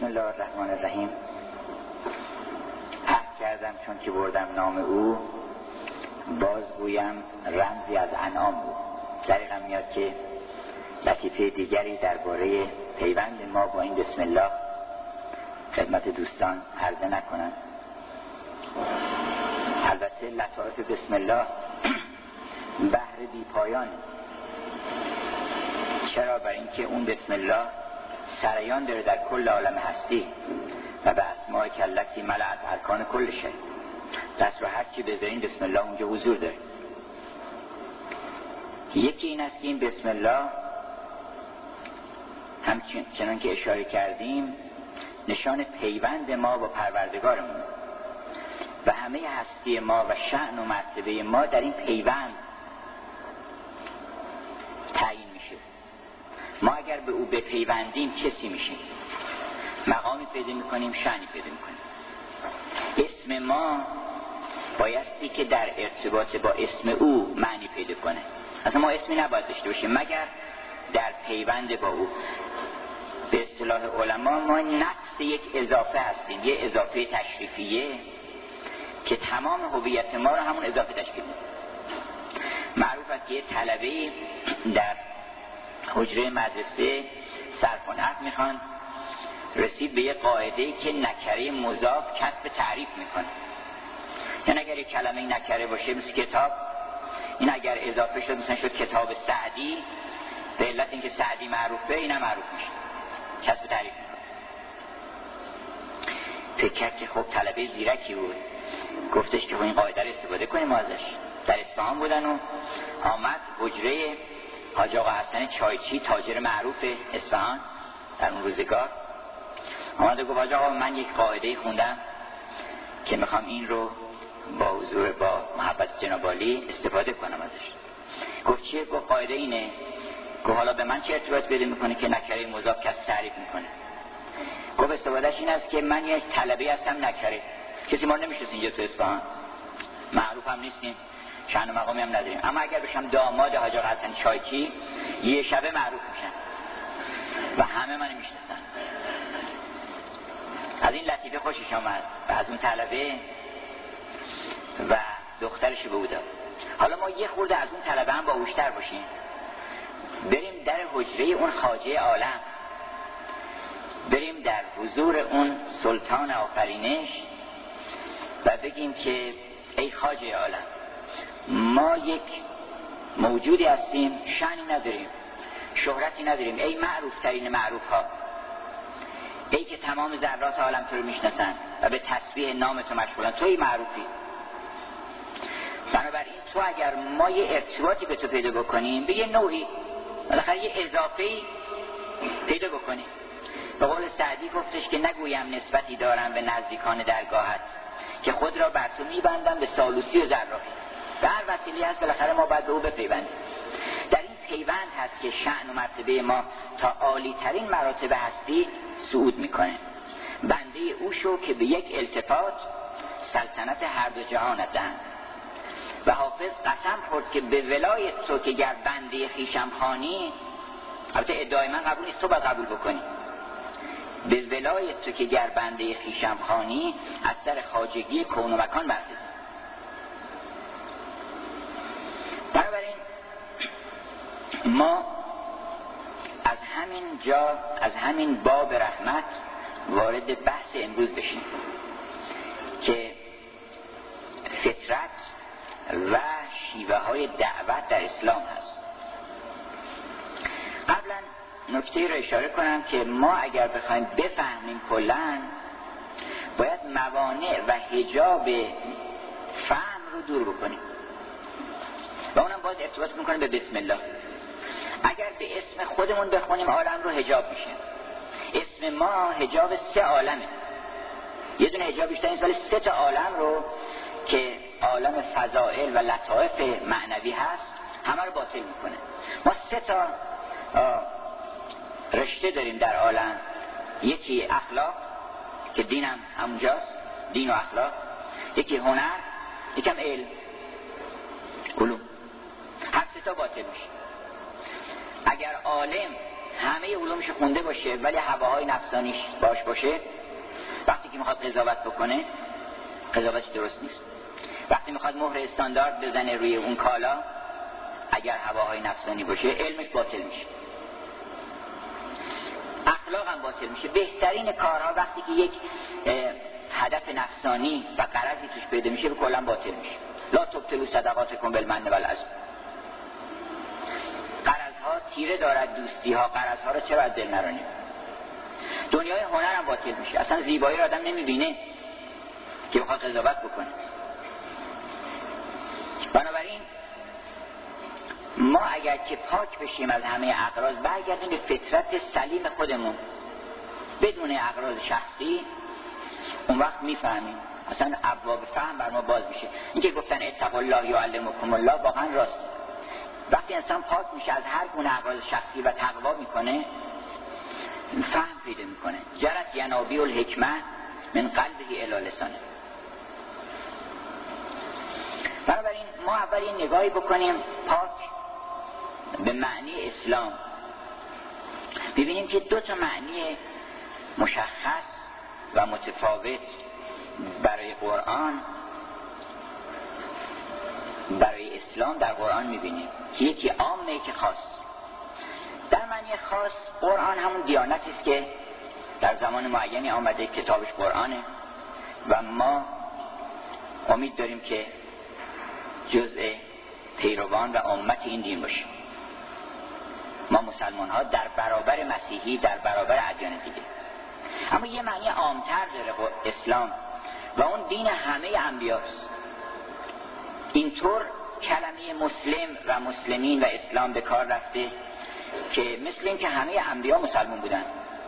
بسم الله الرحمن الرحیم. عهد کردم چون که بردم نام او، بازگویم رمزی از انعام او. دقیقا میاد که لطیفه دیگری درباره پیوند ما با این بسم الله خدمت دوستان عرضه نکنم. البته لطائف بسم الله بحر بی پایان. چرا؟ برای اینکه اون بسم الله سریان داره در کل عالم هستی و به اسماء کلتی ملأت ارکان کل شی. دست رو هر چی بذارین بسم الله اونجا حضور داره. یکی این است که این بسم الله همچنان که اشاره کردیم نشان پیوند ما با پروردگارمون و همه هستی ما و شأن و مرتبه ما در این پیوند تعیین میشه. ما اگر به او بپیوندیم کسی میشیم، مقامی پیدا میکنیم، شأنی پیدا میکنیم. اسم ما بایستی که در ارتباط با اسم او معنی پیدا کنه. اصلا ما اسمی نباید داشته باشیم مگر در پیوند با او. به اصطلاح علما ما نقص یک اضافه هستیم، یه اضافه تشریفیه که تمام هویت ما رو همون اضافه تشکیل میده. معروف است که یه طلبه در حجره مدرسه صرف و نحو میخوان، رسید به یه قاعده‌ای که نکره مضاف کسب تعریف میکنه. یعنی اگر یک کلمه نکره باشه مثل کتاب، این اگر اضافه شد مثلا شد کتاب سعدی، به علت اینکه سعدی معروفه این هم معروف میشه، کسب تعریف میکنه. فکر کرد که خب طلبه زیرکی بود، گفتش که این قاعده رو استفاده کنیم ما ازش. در اصفهان بودن و آمد حجره حاج آقا حسن چایچی، تاجر معروف اصفهان در اون روزگار. آمد و گفت حاج آقا من یک قاعده خوندم که میخوام این رو با حضور با محبت جناب عالی استفاده کنم ازش. گفت چیه؟ گفت قاعده اینه. گفت حالا به من چه ارتباط پیدا میکنه که نکره مضاف کسب تعریف میکنه؟ گفت استفادهش این است که من یک طلبه هستم نکره، کسی ما نمیشناسه اینجا تو اصفهان، معروف هم نیستیم، شأن و مقامی هم نداریم، اما اگر بشم داماد حاج آقا حسن چایچی یه شبه معروف میشن و همه منو میشناسن. از این لطیفه خوشش آمد و از اون طلبه و دخترش به او داد. حالا ما یه خورده از اون طلبه هم باهوشتر باشیم، بریم در حجره اون خواجه عالم، بریم در حضور اون سلطان آفرینش و بگیم که ای خواجه عالم، ما یک موجودی هستیم، شأنی نداریم، شهرتی نداریم، ای معروف ترین معروف ها، ای که تمام ذرات عالم تو رو میشناسن و به تسبیح نام تو مشغولن، توی معروفی. بنابراین تو اگر ما یه ارتباطی به تو پیدا بکنیم به یه نوعی بالاخره یه اضافه‌ای پیدا بکنیم. به قول سعدی گفتش که نگویم نسبتی دارم به نزدیکان درگاهت که خود را بر تو میبندم به سالوسی و زراحی. به هر وسیله هست بالاخره ما باید به او بپیوندیم. در این پیوند هست که شأن و مرتبه ما تا عالی ترین مراتب هستی صعود میکنه. بنده او شو که به یک التفات سلطنت هر دو جهانت دهند. و حافظ قسم خورد که به ولایت تو که گر بنده خویشم خوانی، البته ادعای من قبول نیست، تو باید قبول بکنی، به ولایت تو که گر بنده خویشم خوانی از سر خواجگی کون و مکان برخیزم. بنابراین ما از همین جا، از همین باب رحمت وارد بحث امروز بشیم که فطرت و شیوه های دعوت در اسلام هست. قبلا نکته رو اشاره کنم که ما اگر بخوایم بفهمیم کلن باید موانع و حجاب فهم رو دور بکنیم و اونم باز ارتباط میکنه به بسم الله. اگر به اسم خودمون بخونیم عالم رو حجاب میشه. اسم ما حجاب 3 عالمه، یه دونه حجاب بیشتر این سال 3 تا عالم رو که عالم فضائل و لطائف معنوی هست همه رو باطل میکنه. ما 3 تا رشته داریم در عالم، یکی اخلاق که دین هم همونجاست، دین و اخلاق، یکی هنر، یکم علوم. هر 3 تا باطل میشه. اگر عالم همه علومش خونده باشه ولی هواهای نفسانیش باشه، وقتی که میخواد قضاوت بکنه قضاوتش درست نیست. وقتی میخواد مهر استاندارد بزنه روی اون کالا، اگر هواهای نفسانی باشه علمش باطل میشه، اخلاق هم باطل میشه. بهترین کارها وقتی که یک هدف نفسانی و غرضی توش پیدا میشه به کلا باطل میشه. لا تبطلوا صدقاتکم بالمن والعذر. غرضها تیره دارد، دوستی ها غرضها رو چرا از دل نرانیم. دنیای هنر هم باطل میشه، اصلا زیبایی رو آدم نمیبینه که بخواد قضاوت بکنه. بنابراین ما اگر که پاک بشیم از همه اغراض، برگردیم به فطرت سلیم خودمون بدون اغراض شخصی، اون وقت میفهمیم، اصلا ابواب فهم بر ما باز میشه. اینکه گفتن اتقوا الله یعلمکم الله واقعا راست. وقتی انسان پاک میشه از هر گونه اغراض شخصی و تقوا میکنه، فهم پیدا میکنه. جرت ینابیع الحکمه من قلبه الی لسانه. بنابراین ما اول این نگاهی بکنیم پاک به معنی اسلام، ببینیم که دو تا معنی مشخص و متفاوت برای قرآن، برای اسلام در قرآن میبینیم که یکی عامه یکی خاص. در معنی خاص قرآن همون دیانتی است که در زمان معینی آمده، کتابش قرآنه و ما امید داریم که جزء پیروان و امت این دین باشیم. ما مسلمان ها در برابر مسیحی، در برابر ادیان دیگه. اما یه معنی عامتر داره اسلام و اون دین همه انبیاست. اینطور کلمه مسلم و مسلمین و اسلام به کار رفته که مثل این که همه انبیا مسلمان بودن.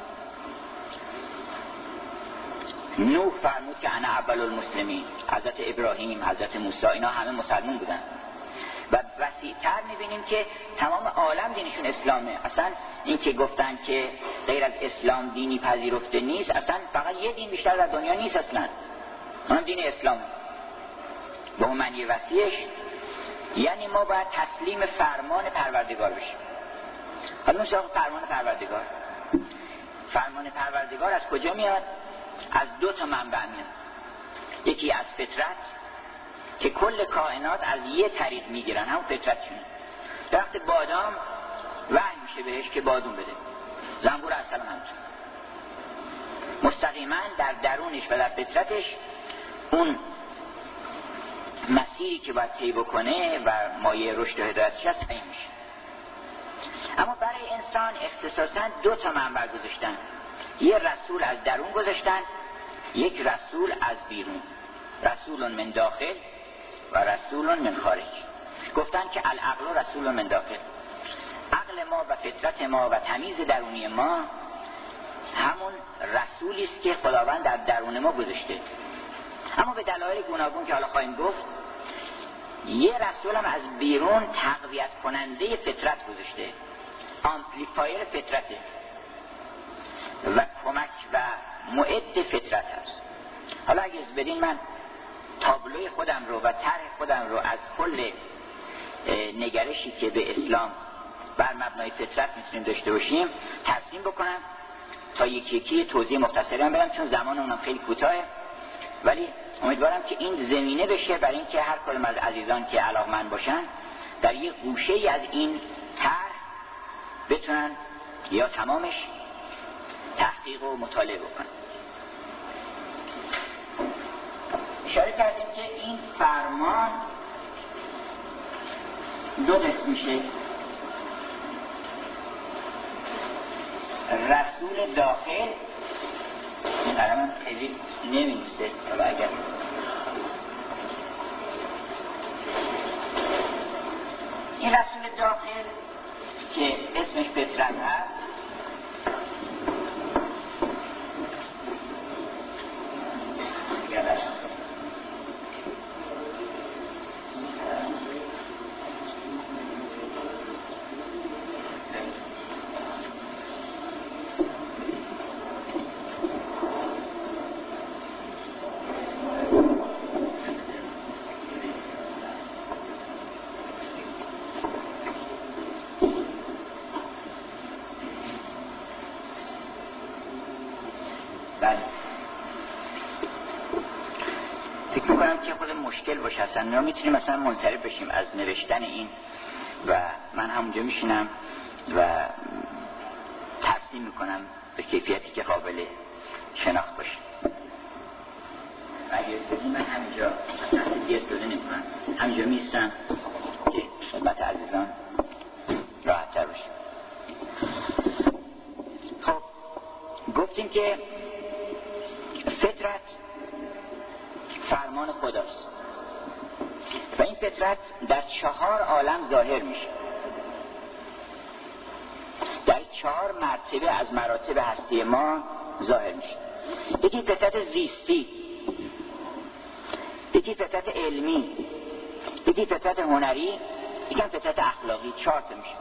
نوح فرمود که انا اول المسلمین، حضرت ابراهیم، حضرت موسی، اینا همه مسلمان بودن. و وسیع‌تر می‌بینیم که تمام عالم دینشون اسلامه. اصلا این که گفتن که غیر از اسلام دینی پذیرفته نیست، اصلا فقط یه دین بیشتر در دنیا نیست اصلا، اون دین اسلام. به اون معنی وسیعش یعنی ما باید تسلیم فرمان پروردگار بشیم. حالا نوشته فرمان پروردگار، فرمان پروردگار از کجا میاد؟ از دو تا منبع میاد. یکی از فطرت که کل کائنات از یه طریق میگیرن، همون فطرتشونه. درخت بادام وحی میشه بهش که بادون بده، زنبور عسل همچون. مستقیما در درونش و در فطرتش اون مسیری که باید طی بکنه و مایه رشد و هدایتش هست این میشه. اما برای انسان اختصاصا دو تا منبع گذاشتن، یه رسول از درون گذاشتن، یک رسول از بیرون، رسول من داخل و رسول من خارج. گفتن که العقل رسول من داخل، عقل ما و فطرت ما و تمیز درونی ما همون رسولی است که خداوند در درون ما گذاشته. اما به دلایل گوناگون که حالا خواهیم گفت، یه رسول هم از بیرون تقویت کننده فطرت گذاشته، آمپلیفایر فطرته و کمک و معد فطرت هست. حالا اگه از بدین من تابلوی خودم رو و طرح خودم رو از کل نگرشی که به اسلام بر مبنای فطرت میتونیم داشته باشیم ترسیم بکنم تا یکی یکی توضیح مختصری هم بدم، چون زمان اونم خیلی کوتاهه، ولی امیدوارم که این زمینه بشه برای اینکه هر کدوم از عزیزان که علاقمند باشن در یک گوشه‌ای از این طرح بتونن یا تمامش تحقیق و مطالعه بکنن. اشاره کردیم که این فرمان دو قسم میشه، رسول داخل، این قلمم خیلی نمی‌نویسه، حالا اگر این رسول داخل که اسمش فطرت هست، بله. فکر میکنم که خود مشکل باشه اصلا ما میتونیم مثلا منصرف بشیم از نوشتن این و من همونجا میشینم و ترسیم میکنم به کیفیتی که قابل شناخت باشه. اگه استودی من همینجا اصلا دیگه استودی نمیکنم، همینجا میستم که خدمت عزیزان راحت تر باشه. خب گفتیم که فطرت فرمان خداست و این فطرت در 4 عالم ظاهر میشه، در 4 مرتبه از مراتب هستی ما ظاهر میشه. یکی فطرت زیستی، یکی فطرت علمی، یکی فطرت هنری، یکی فطرت اخلاقی. 4 تا میشه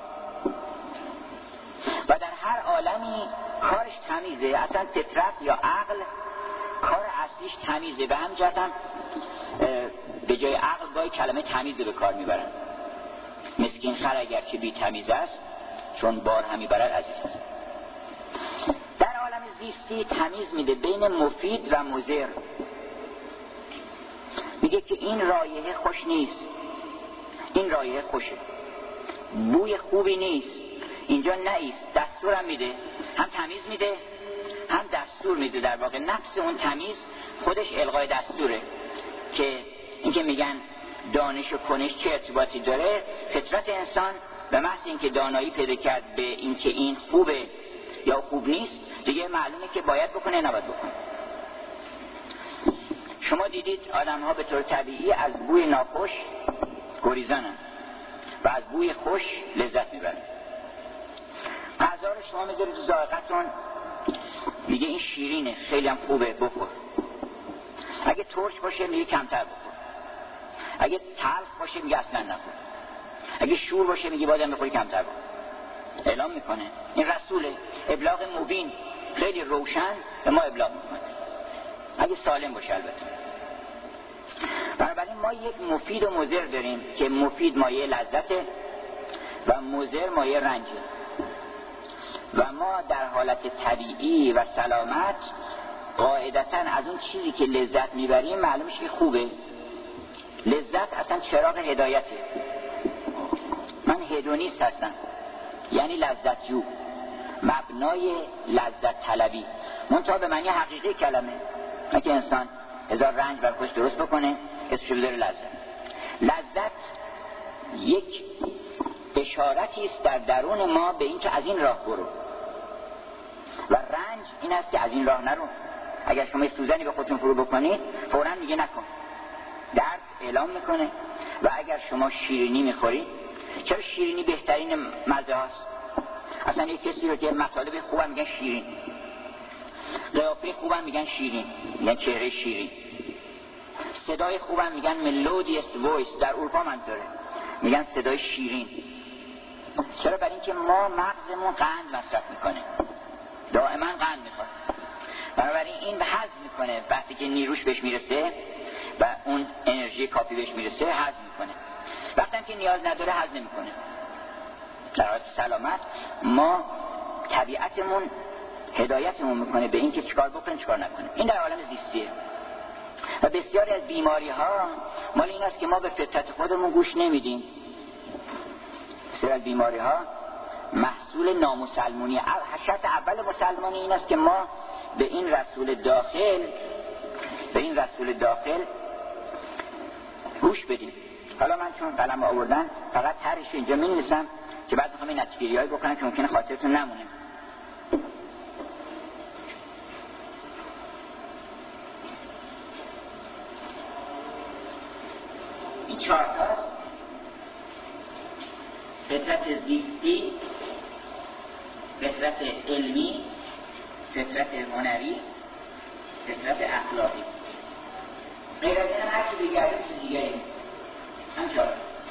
و در هر عالمی کارش تمیزه. اصلا فطرت یا عقل کار اصلیش تمیزه. به همین جهت هم به جای عقل گاهی کلمه تمیز رو به کار میبرن. مسکین خر اگرچه بی تمیز است چون بار همی برد عزیز است. در عالم زیستی تمیز میده بین مفید و مضر. میگه که این رایحه خوش نیست، این رایحه خوشه، بوی خوبی نیست، اینجا نیست. دستورم میده، هم تمیز میده هم دستور میده. در واقع نفس اون تمیز خودش القای دستوره. که اینکه میگن دانش و کنش چه ارتباطی داره، فطرت انسان به محض اینکه دانایی پیدا کرد به اینکه این خوبه یا خوب نیست دیگه معلومه که باید بکنه نباید بکنه. شما دیدید آدم ها به طور طبیعی از بوی ناخوش گریزانن و از بوی خوش لذت میبرن. غذا رو شما میذارید تو ذائقه‌تون، میگه این شیرینه، خیلی هم خوبه، بخور. اگه ترش باشه میگه کمتر بخور. اگه تلخ باشه میگه اصلا نخور. اگه شور باشه میگه بازم بخوری کمتر بخور. اعلام میکنه. این رسوله، ابلاغ مبین، خیلی روشن به ما ابلاغ میکنه، اگه سالم باشه البته. بنابراین ما یک مفید و مضر داریم که مفید مایه لذته و مضر مایه رنجه و ما در حالت طبیعی و سلامت قاعدتاً از اون چیزی که لذت میبریم معلومش که خوبه. لذت اصلا چراغ هدایته. من هدونیست هستم، یعنی لذت جو، مبنای لذت طلبی، منتها به معنی حقیقی کلمه، نه که انسان هزار رنج بر خودش درست بکنه اسمش بذاره لذت. لذت یک اشارتی است در درون ما به این که از این راه برو و رنج این است که از این راه نرو. اگر شما سوزنی به خودتون فرو بکنید فوراً میگه نکن، درد اعلام میکنه. و اگر شما شیرینی میخورید، چرا شیرینی بهترین مزه هاست؟ اصلا یک کسی رو که مطالب خوبم میگن شیرین، قیافه خوبم میگن شیرین، میگن چهره شیرین، صدای خوبم میگن melodious voice، در اروپا منطوره، میگن صدای شیرین. چرا؟ برای اینکه ما مغزمون قند مصرف میکنه، دائما قند میخواد. بنابراین این هضم میکنه، وقتی که نیروش بهش میرسه و اون انرژی کافی بهش میرسه هضم میکنه، وقتی که نیاز نداره هضم نمیکنه. در حالت سلامت ما طبیعتمون هدایتمون میکنه به این که چیکار بکنیم چیکار نکنیم. این در عالم زیستیه. و بسیاری از بیماری ها مال این است که ما به فطرت خودمون گوش نمیدیم. بسیاری از بیماری ها محصول نامسلمونی. شرط اول مسلمانی این است که ما به این رسول داخل گوش بدیم. حالا من چون قلم آوردن فقط طرحش اینجا می‌نویسم که بعد میخوام این نتیجه‌گیری‌هایی بکنم که ممکنه خاطرتون نمونه. این 4 تاست: فطرت زیستی، فطرت علمی، فطرت هنری، فطرت اخلاقی. غیر از این هر چی بگردیم چیز دیگری هم 4.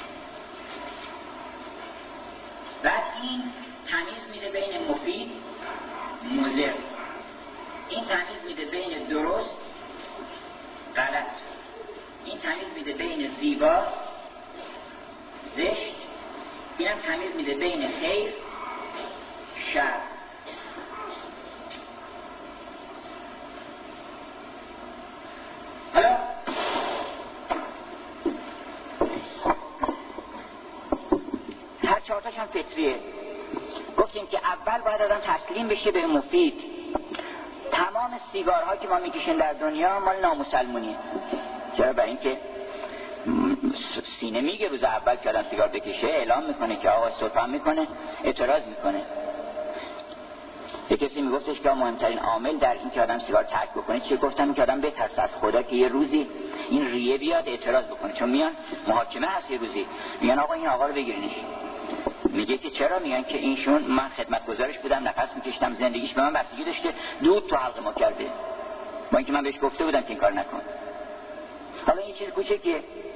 بعد این تمیز میده بین مفید مضر، این تمیز میده بین درست غلط، این تمیز میده بین زیبا زشت، اینم تمیز میده بین خیر شر. هم فطریه. گفتیم که اول باید آدم تسلیم بشه به مفید. تمام سیگارها که ما میکشیم در دنیا مال نامسلمونیه. چرا؟ برای اینکه سینه میگه روز اول که آدم سیگار بکشه اعلام میکنه که آقا صرفا میکنه، اعتراض میکنه. یک کسی میگفتش که مهمترین عامل در این که آدم سیگار ترک بکنه چیه؟ گفتم که آدم بترسه از خدا که یه روزی این ریه بیاد اعتراض بکنه. چون میان محاکمه هست یه روزی میگن آقا این آقا رو بگیرینش. میگه که چرا؟ میگن که اینشون من خدمتگزارش بودم، نفس میکشتم، زندگیش به من بستگی داشته، دود تو حلق ما کرده، با اینکه من بهش گفته بودم که این کار نکن. حالا این چیز کوچیکه.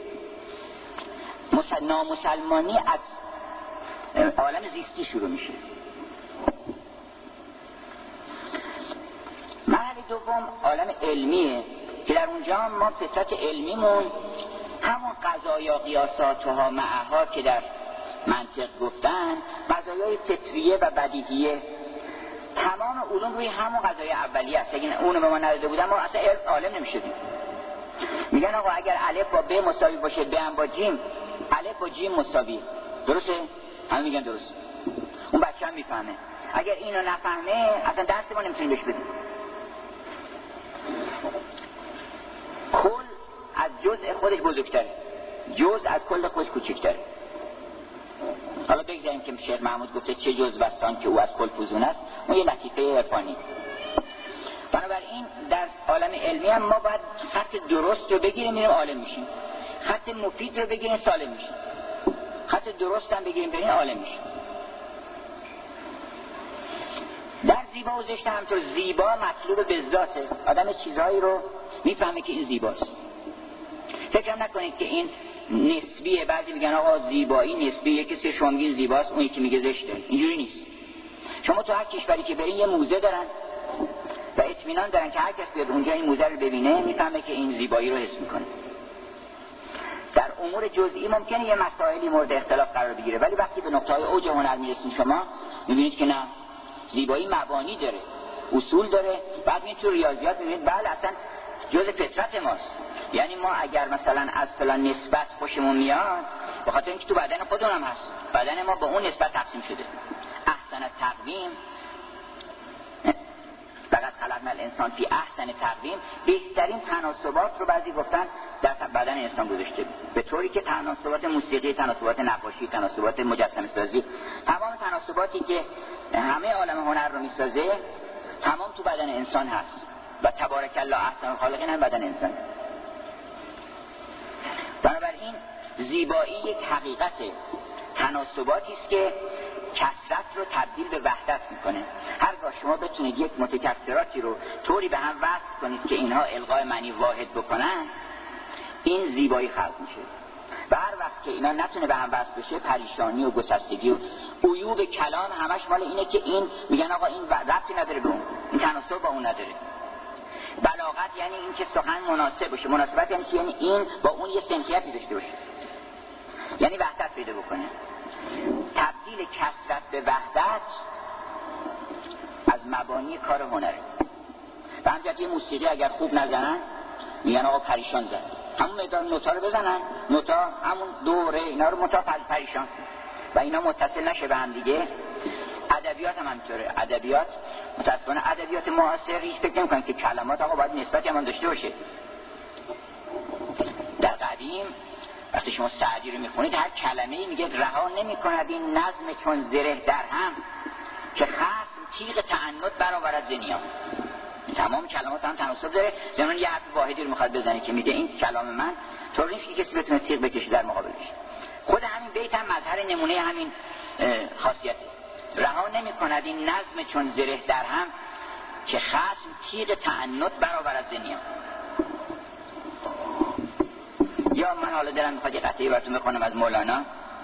نامسلمانی از عالم زیستی شروع میشه. مرحله دوم عالم علمیه که در اونجا ما فطرت علمیمون همون قضایا قیاساتها معها که در منطق گفتن، قضایای فطریه و بدیهیه، تمام علوم روی همون قضایای اولیه است. اگه اونو به ما نداده بودن ما اصلا عالم نمیشدیم. میگن آقا اگر الف با ب مساوی باشه، ب هم با جیم، الف با جیم مساوی، درسته؟ همه میگن درست. اون بچه هم میفهمه. اگر اینو نفهمه اصلا درس ما نمیتونیم بهش بدیم. کل از جزء خودش بزرگتره، جزء از کل خودش کوچکتره. حالا بگذاریم که شیخ محمود گفته چه جزء بستان که او از کل فزون است، اون یه لطیفه عرفانی. بنابراین در عالم علمی هم ما باید خط درست رو بگیریم میریم عالم میشیم، خط مفید رو بگیریم سالم میشیم، خط درست هم بگیریم بریم عالم میشیم. در زیبا و زشت همطور. زیبا مطلوب به ذاته، آدم چیزهایی رو میفهمه که این زیباست. فکر نکنید که این نسبیه. بعضی میگن آقا زیبایی نسبیه، کسی شما میگین زیباست اون یکی میگه زشته. اینجوری نیست. شما تو هر کشوری که برین یه موزه دارن و اطمینان دارن که هر کس بیاد اونجا این موزه رو ببینه میفهمه که این زیبایی رو حس میکنه. در امور جزئی ممکنه یه مسائلی مورد اختلاف قرار بگیره، ولی وقتی به نقطه‌های اوج هنر میرسین شما میبینید که نه، زیبایی مبانی داره، اصول داره. بعد میبینید تو ریاضیات میبینید بله اصلا جزء فطرت ماست. یعنی ما اگر مثلا از فلان نسبت خوشمون میاد، به خاطر اینکه تو بدن خودمون هم هست، بدن ما به اون نسبت تقسیم شده. احسن تقویم، فقط خلقنا الانسان فی احسن تقویم، بهترین تناسبات رو بعضی گفتن در بدن انسان گذاشته، به طوری که تناسبات موسیقی، تناسبات نقاشی، تناسبات مجسمه سازی، تمام تناسباتی که همه عالم هنر رو میسازه تمام تو بدن انسان هست و تبارک الله احسن الخالقین هم بدن انسان. بنابراین زیبایی یک حقیقت تناسباتی است که کثرت رو تبدیل به وحدت میکنه. هرگاه شما بتونید یک متکثراتی رو طوری به هم وصل کنید که اینها القای معنی واحد بکنن، این زیبایی خلق میشه. و هر وقت که اینا نتونه به هم وصل بشه، پریشانی و گسستگی و عیوب کلام همش مال اینه که این میگن آقا این ربطی نداره به اون، این تناسب با اون نداره. بلاغت یعنی این که سخن مناسب باشه، مناسبت یعنی چی؟ یعنی این با اون یه سنخیتی داشته باشه، یعنی وحدت پیدا بکنه. تبدیل کثرت به وحدت از مبانی کار هنره. و همجرد یه موسیقی اگر خوب نزنن میگن آقا پریشان زد، همون نوتا رو بزنن، نوتا همون دوره اینا رو متا پریشان و اینا متصل نشه به هم دیگه. ادبیات هم همینطوره. ادبیات متاسفانه ادبیات معاصر هیچ فکر نمی‌کنن که کلمات آقا باید نسبتی هم داشته باشه. در قدیم وقتی شما سعدی رو میخونید هر کلمه‌ای میگه رها نمی‌کند این نظم چون زره در هم که خصم تیغ تعنت برآورد ز نیام. تمام کلمات هم تناسب داره. زمان یه حرف واحدی رو میخواد بزنه که میگه این کلام من طور نیست که کسی بتونه تیغ بکشه در مقابلش. خود همین بیت هم مظهر نمونه همین خاصیته. رها نمی‌کند این نظم چون زره در هم که خصم تیغ تعنت برآورد ز نیام. یا من حالا دلم میخواد یه قطعی براتون بخونم از مولانا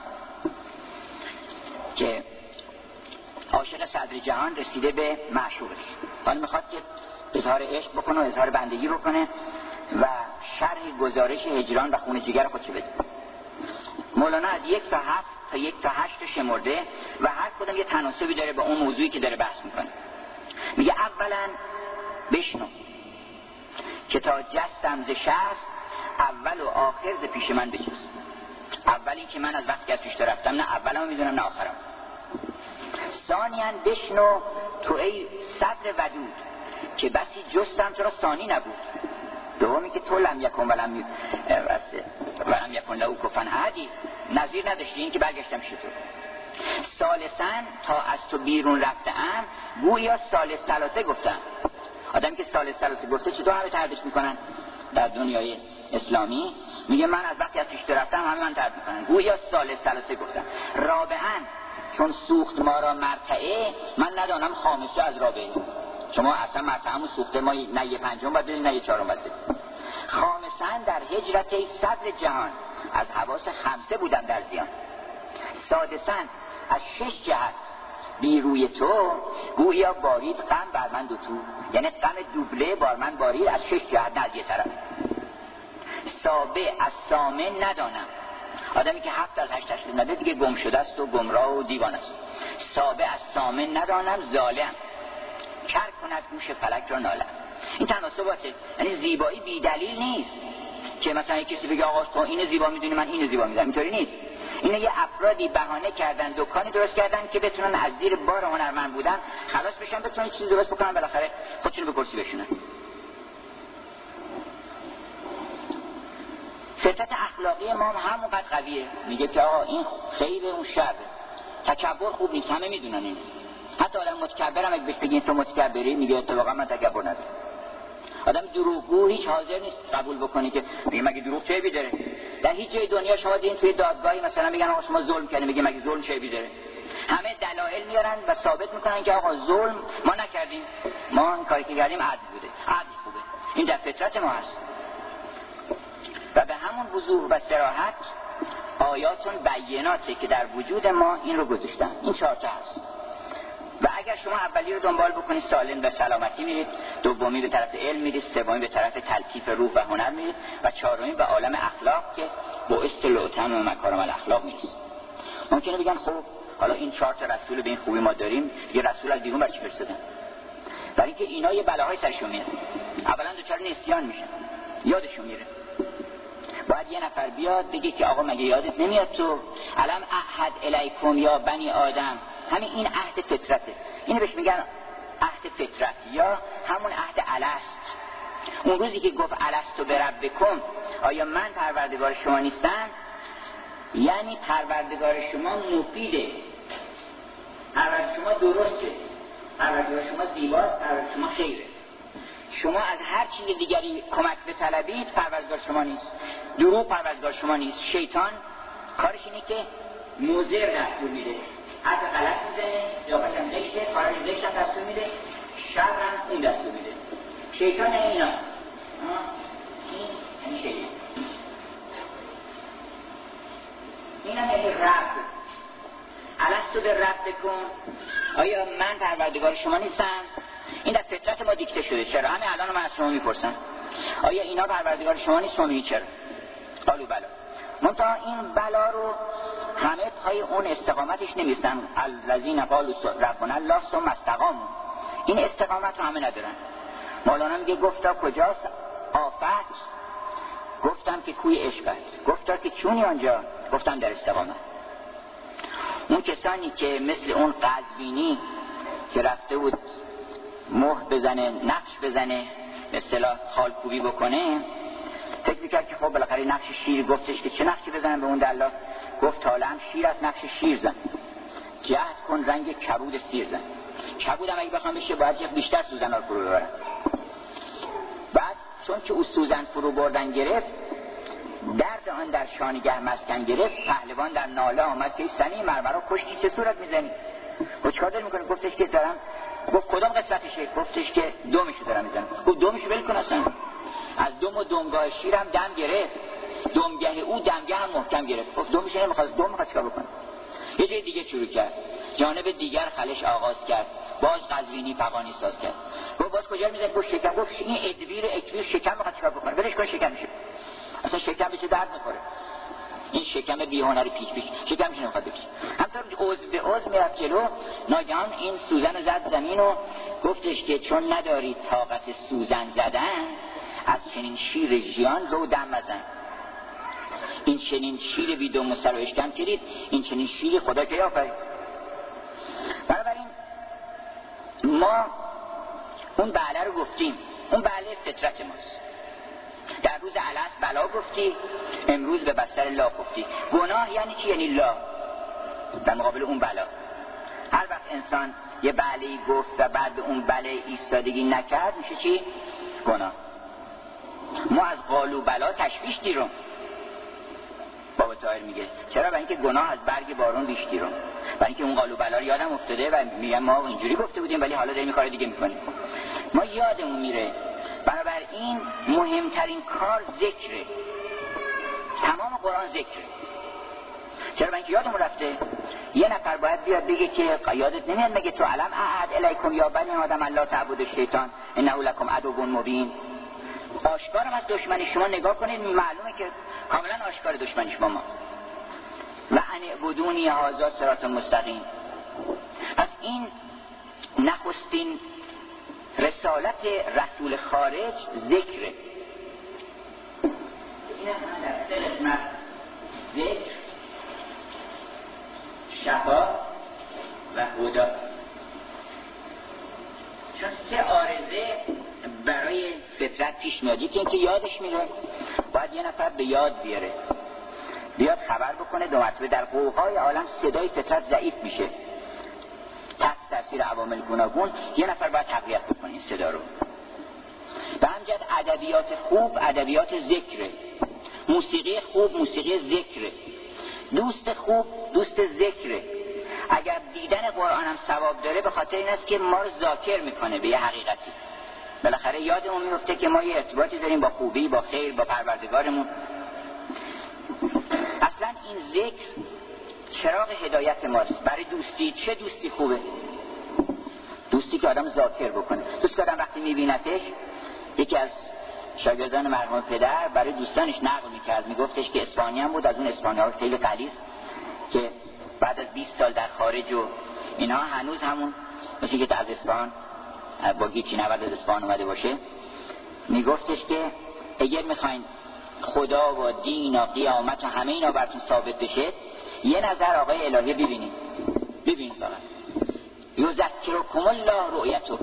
که عاشق صدر جهان رسیده به معشوقش، حالا میخواد که اظهار عشق بکنه و اظهار بندگی بکنه و شرح گزارش هجران و خون جگر خودش بده. مولانا از 1 تا 7 تا 1 تا 8 شمرده و هر کدوم یه تناسبی داره با اون موضوعی که داره بحث میکنه. میگه اولا بشنو که تا جستم ز شست اول و آخر ز پیش من بجست. اولی که من از وقتی که از پیش رفتم نه اولم میدونم نه آخرم. ثانیاً بشنو تو ای صدر ودود که بسی جستم تو را ثانی نبود. دومی که تو لم یکن ولم یکن له کفوا احد، نظیر نداشتی، این که برگشتم شد. ثالثاً تا از تو بیرون رفتم گویا ثالث ثلاثه گفتم. آدمی که ثالث ثلاثه گفته چطور همه تردش میکنن در دنیای اسلامی؟ میگه من از وقتی از پیش رفتم همه من ترد میکنن، گویا ثالث ثلاثه گفتم. رابعاً چون سوخت ما را مرتعه، من ندانم خامسه از رابعه. شما اصلا مرتعه‌مون سوخته، ما نه یه پنجم باید بدیم نه یه چهارم باید بدیم. خامساً در هجرت صدر جهان از حواس خمسه بودم در زیان. سادساً از 6 جهت بی روی تو گویا بارید غم بر من دو تو، یعنی غم دوبله بر من بارید از 6 جهت، نه از یه طرف. سابع از ثامن ندانم، آدمی که 7 از 8 تشخیص نده دیگه گم شده است و گمراه و دیوانه است. سابع از ثامن ندانم ظالم کر کند گوش فلک را نالم. این تناسباته، یعنی زیبایی بی دلیل نیست که مثلا کسی بگه آقا تو اینو زیبا میدونی من اینو زیبا میدونم، اینطوری نیست. اینه یه افرادی بهانه کردن، دکانی درست کردن که بتونن از زیر بار هنرمند بودن خلاص بشن، بتونن چیزی درست بکنن، بالاخره خودشون به کرسی بشونن. فطرت اخلاقی ما همونقدر قویه، میگه که آقا این خیر اون شر، تکبر خوب نیست، همه میدونن اینو. حتی آدم متکبر هم اگه بهش بگین تو متکبری، میگه اتفاقا من تکبر ندارم. آدم دروغگو هیچ حاضر نیست قبول بکنه که میگه مگه دروغ چه عیبی داره. در هیچ جای دنیا شما دیدین توی دادگاهی مثلا میگن آقا شما ظلم کردین، میگه مگه ظلم چه عیبی داره. همه دلایل میارن و ثابت میکنن که آقا ظلم ما نکردیم، ما این کاری که کردیم عدل بوده، عدل خوبه. این در فطرت ما هست. و به همون وضوح و صراحت آیاتون بیناته که در وجود ما این رو گذاشتن. این 4 تا هست. و اگر شما اولی رو دنبال بکنید سالم به سلامتی میرید، دومی به طرف علم میرید، سومی به طرف تلطیف روح و هنر میرید و چهارمی به عالم اخلاق که بعثت لؤتم و مکارم الاخلاق میرید. ممکنه بگن خب حالا این 4 تا رسول به این خوبی ما داریم، یه رسول از بیرون برای چی فرستادن؟ برای اینکه اینا یه بلاهای سرشون میاد. اولا دچار نسیان میشن، یادشون میره. باید یه نفر بیاد بگه که آقا مگه یادت نمیاد تو علم احد الیکم یا بنی آدم، همین این عهد فطرته. اینو بهش میگن عهد فطرت یا همون عهد الست. اون روزی که گفت الستو بربکم، آیا من پروردگار شما نیستم؟ یعنی پروردگار شما مفیده، پروردگار شما درسته، پروردگار شما زیباست، پروردگار شما خیره. شما از هر چیز دیگری کمک بطلبید پروردگار شما نیست. دروغ پروردگار شما نیست. شیطان کارش اینه که موزر دستور میده، حرف غلط میزنه، یا قشنگ زشته، کارش زشت هم دستور میده، شر هم اون دستور میده. شیطان اینا این شیطان این هم یعنی رب. الستو به رب بکن، آیا من پروردگار شما نیستم؟ این در فطرت ما دیکته شده. چرا؟ همین الان من از شما میپرسم آیا اینا پروردگار شما نیست؟ شما میگید چرا؟ قالوا بلا. منتها این بلا رو همه پای اون استقامتش نمیستن. الذین قالوا ربنا الله ثم استقاموا. این استقامت رو همه ندارن. مولانا میگه گفتا کجاست آفت؟ گفتم که کوی عشقت. گفتا که چونی آنجا؟ گفتم در استقامت. اون کسانی که مثل اون قزوینی که رفته بود مهر بزنه، نقش بزنه، به اصطلاح خالکوبی بکنه، فکر میکرد که خب بالاخره نقش شیر. گفتش که چه نقشی بزنم به اون دلا؟ گفت طالعم شیر از نقش شیر زن، جهد کن رنگ کبود سیر زن. کبودم اگه بخوام بشه باید بیشتر سوزن ها رو فرو ببرم. بعد چون که او سوزن فرو بردن گرفت، درد آن در شانگه مسکن گرفت، پهلوان در ناله آمد که سنی مرمرا کشتی چه صورت میزنی؟ و چیکار داری میکنی؟ گفتش که دارم. گفت کدام قسمتشه؟ گفتش که دومشو دارم میزنم. گفت دومشو ول کن اصلا. از دوم و دمگاه شیرم دم گرفت، دمگه او دمگه هم محکم گرفت. گفت دومش نمیخواست، دوم میخواد چیکار بکنه؟ یه جای دیگه شروع کرد، جانب دیگر خلش آغاز کرد، باز قزوینی فغانی ساز کرد. گفت باز کجا میزنی؟ گفت شکم. گفت این ادویر اکبیر شکم میخواد چیکار بکنه؟ ولش کن شکم میشه. اصلا شکم بشه درد میخوره. این شکم بیهنری پیش شکمش نمیخواد بکشه. همطور عضو به عضو میرفت جلو، ناگهان این سوزن زد زمین و گفتش که چون نداری طاقت سوزن زدن، از چنین شیر ژیان رو دم مزن. این چنین شیر بی دم و سر و اشکم کرید، این چنین شیر خدا که آفرید. بنابراین ما اون بله رو گفتیم، اون بله فطرت ماست. در روز الست بلا گفتی، امروز به بستر لا گفتی. گناه یعنی چی؟ یعنی لا در مقابل اون بلا. هر وقت انسان یه بله‌ای گفت و بعد به اون بله ایستادگی نکرد میشه چی؟ گناه. ما از قالو بلا تشویش دیرم. بابا طاهر میگه چرا؟ برای اینکه گناه از برگ بارون ریش دیرم. برای اینکه اون قالو بلا رو یادم افتاده و میگم ما اینجوری گفته بودیم ولی حالا داریم کار دیگه میکنیم. ما یادمون میره. بنابراین مهمترین کار ذکره. تمام قرآن ذکره. چرا؟ برای اینکه یادمون رفته. یه نفر باید بیاد بگه که یادت نمیاد مگه تو علم اعهد الیکم یا بنی آدم الا تعبدوا الشیطان انه لکم عدو مبین. آشکارم از دشمنی شما نگاه کنید، معلومه که کاملا آشکار دشمنیش با ما. و ان اعبدونی هذا صراط مستقیم. پس این نخستین رسالت رسول خارج ذکره. این هم در سه قسمت ذکر، شفا و هدا. چون سه عارضه برای فطرت پیش میاد. یکی اینکه یادش میره، باید یه نفر به یاد بیاره، بیاد خبر بکنه. دو مرتبه در قوقای عالم صدای فطرت ضعیف میشه تحت تاثیر عوامل گوناگون. یه نفر باید تقویت بکنه این صدا رو. به همین جهت ادبیات خوب ادبیات ذکره، موسیقی خوب موسیقی ذکره، دوست خوب دوست ذکره. اگر دیدن قرآن هم ثواب داره به خاطر این است که ما رو ذاکر میکنه به یه حقیقتی. بالاخره یادمون میفته که ما یه ارتباطی داریم با خوبی، با خیر، با پروردگارمون. اصلا این ذکر چراغ هدایت ماست برای دوستی. چه دوستی خوبه؟ دوستی که آدم ذاکر بکنه. دوست که آدم وقتی میبینتش، یکی از شاگردان مرحوم پدر برای دوستانش نقل میکرد، میگفتش که اسپانی هم بود، از اون اسپانی ها خیلی غلیظ که بعد از 20 سال در خارج و اینها هنوز همون مثل که از اسپان با گیچی نورد از اسپان اومده باشه. میگفتش که اگر میخواین خدا و دین و قیامت و همه اینا براتون ثابت بشه، یه نظر آقای الهی ببینید. ببینید فقط یذکرکم الله رؤیته.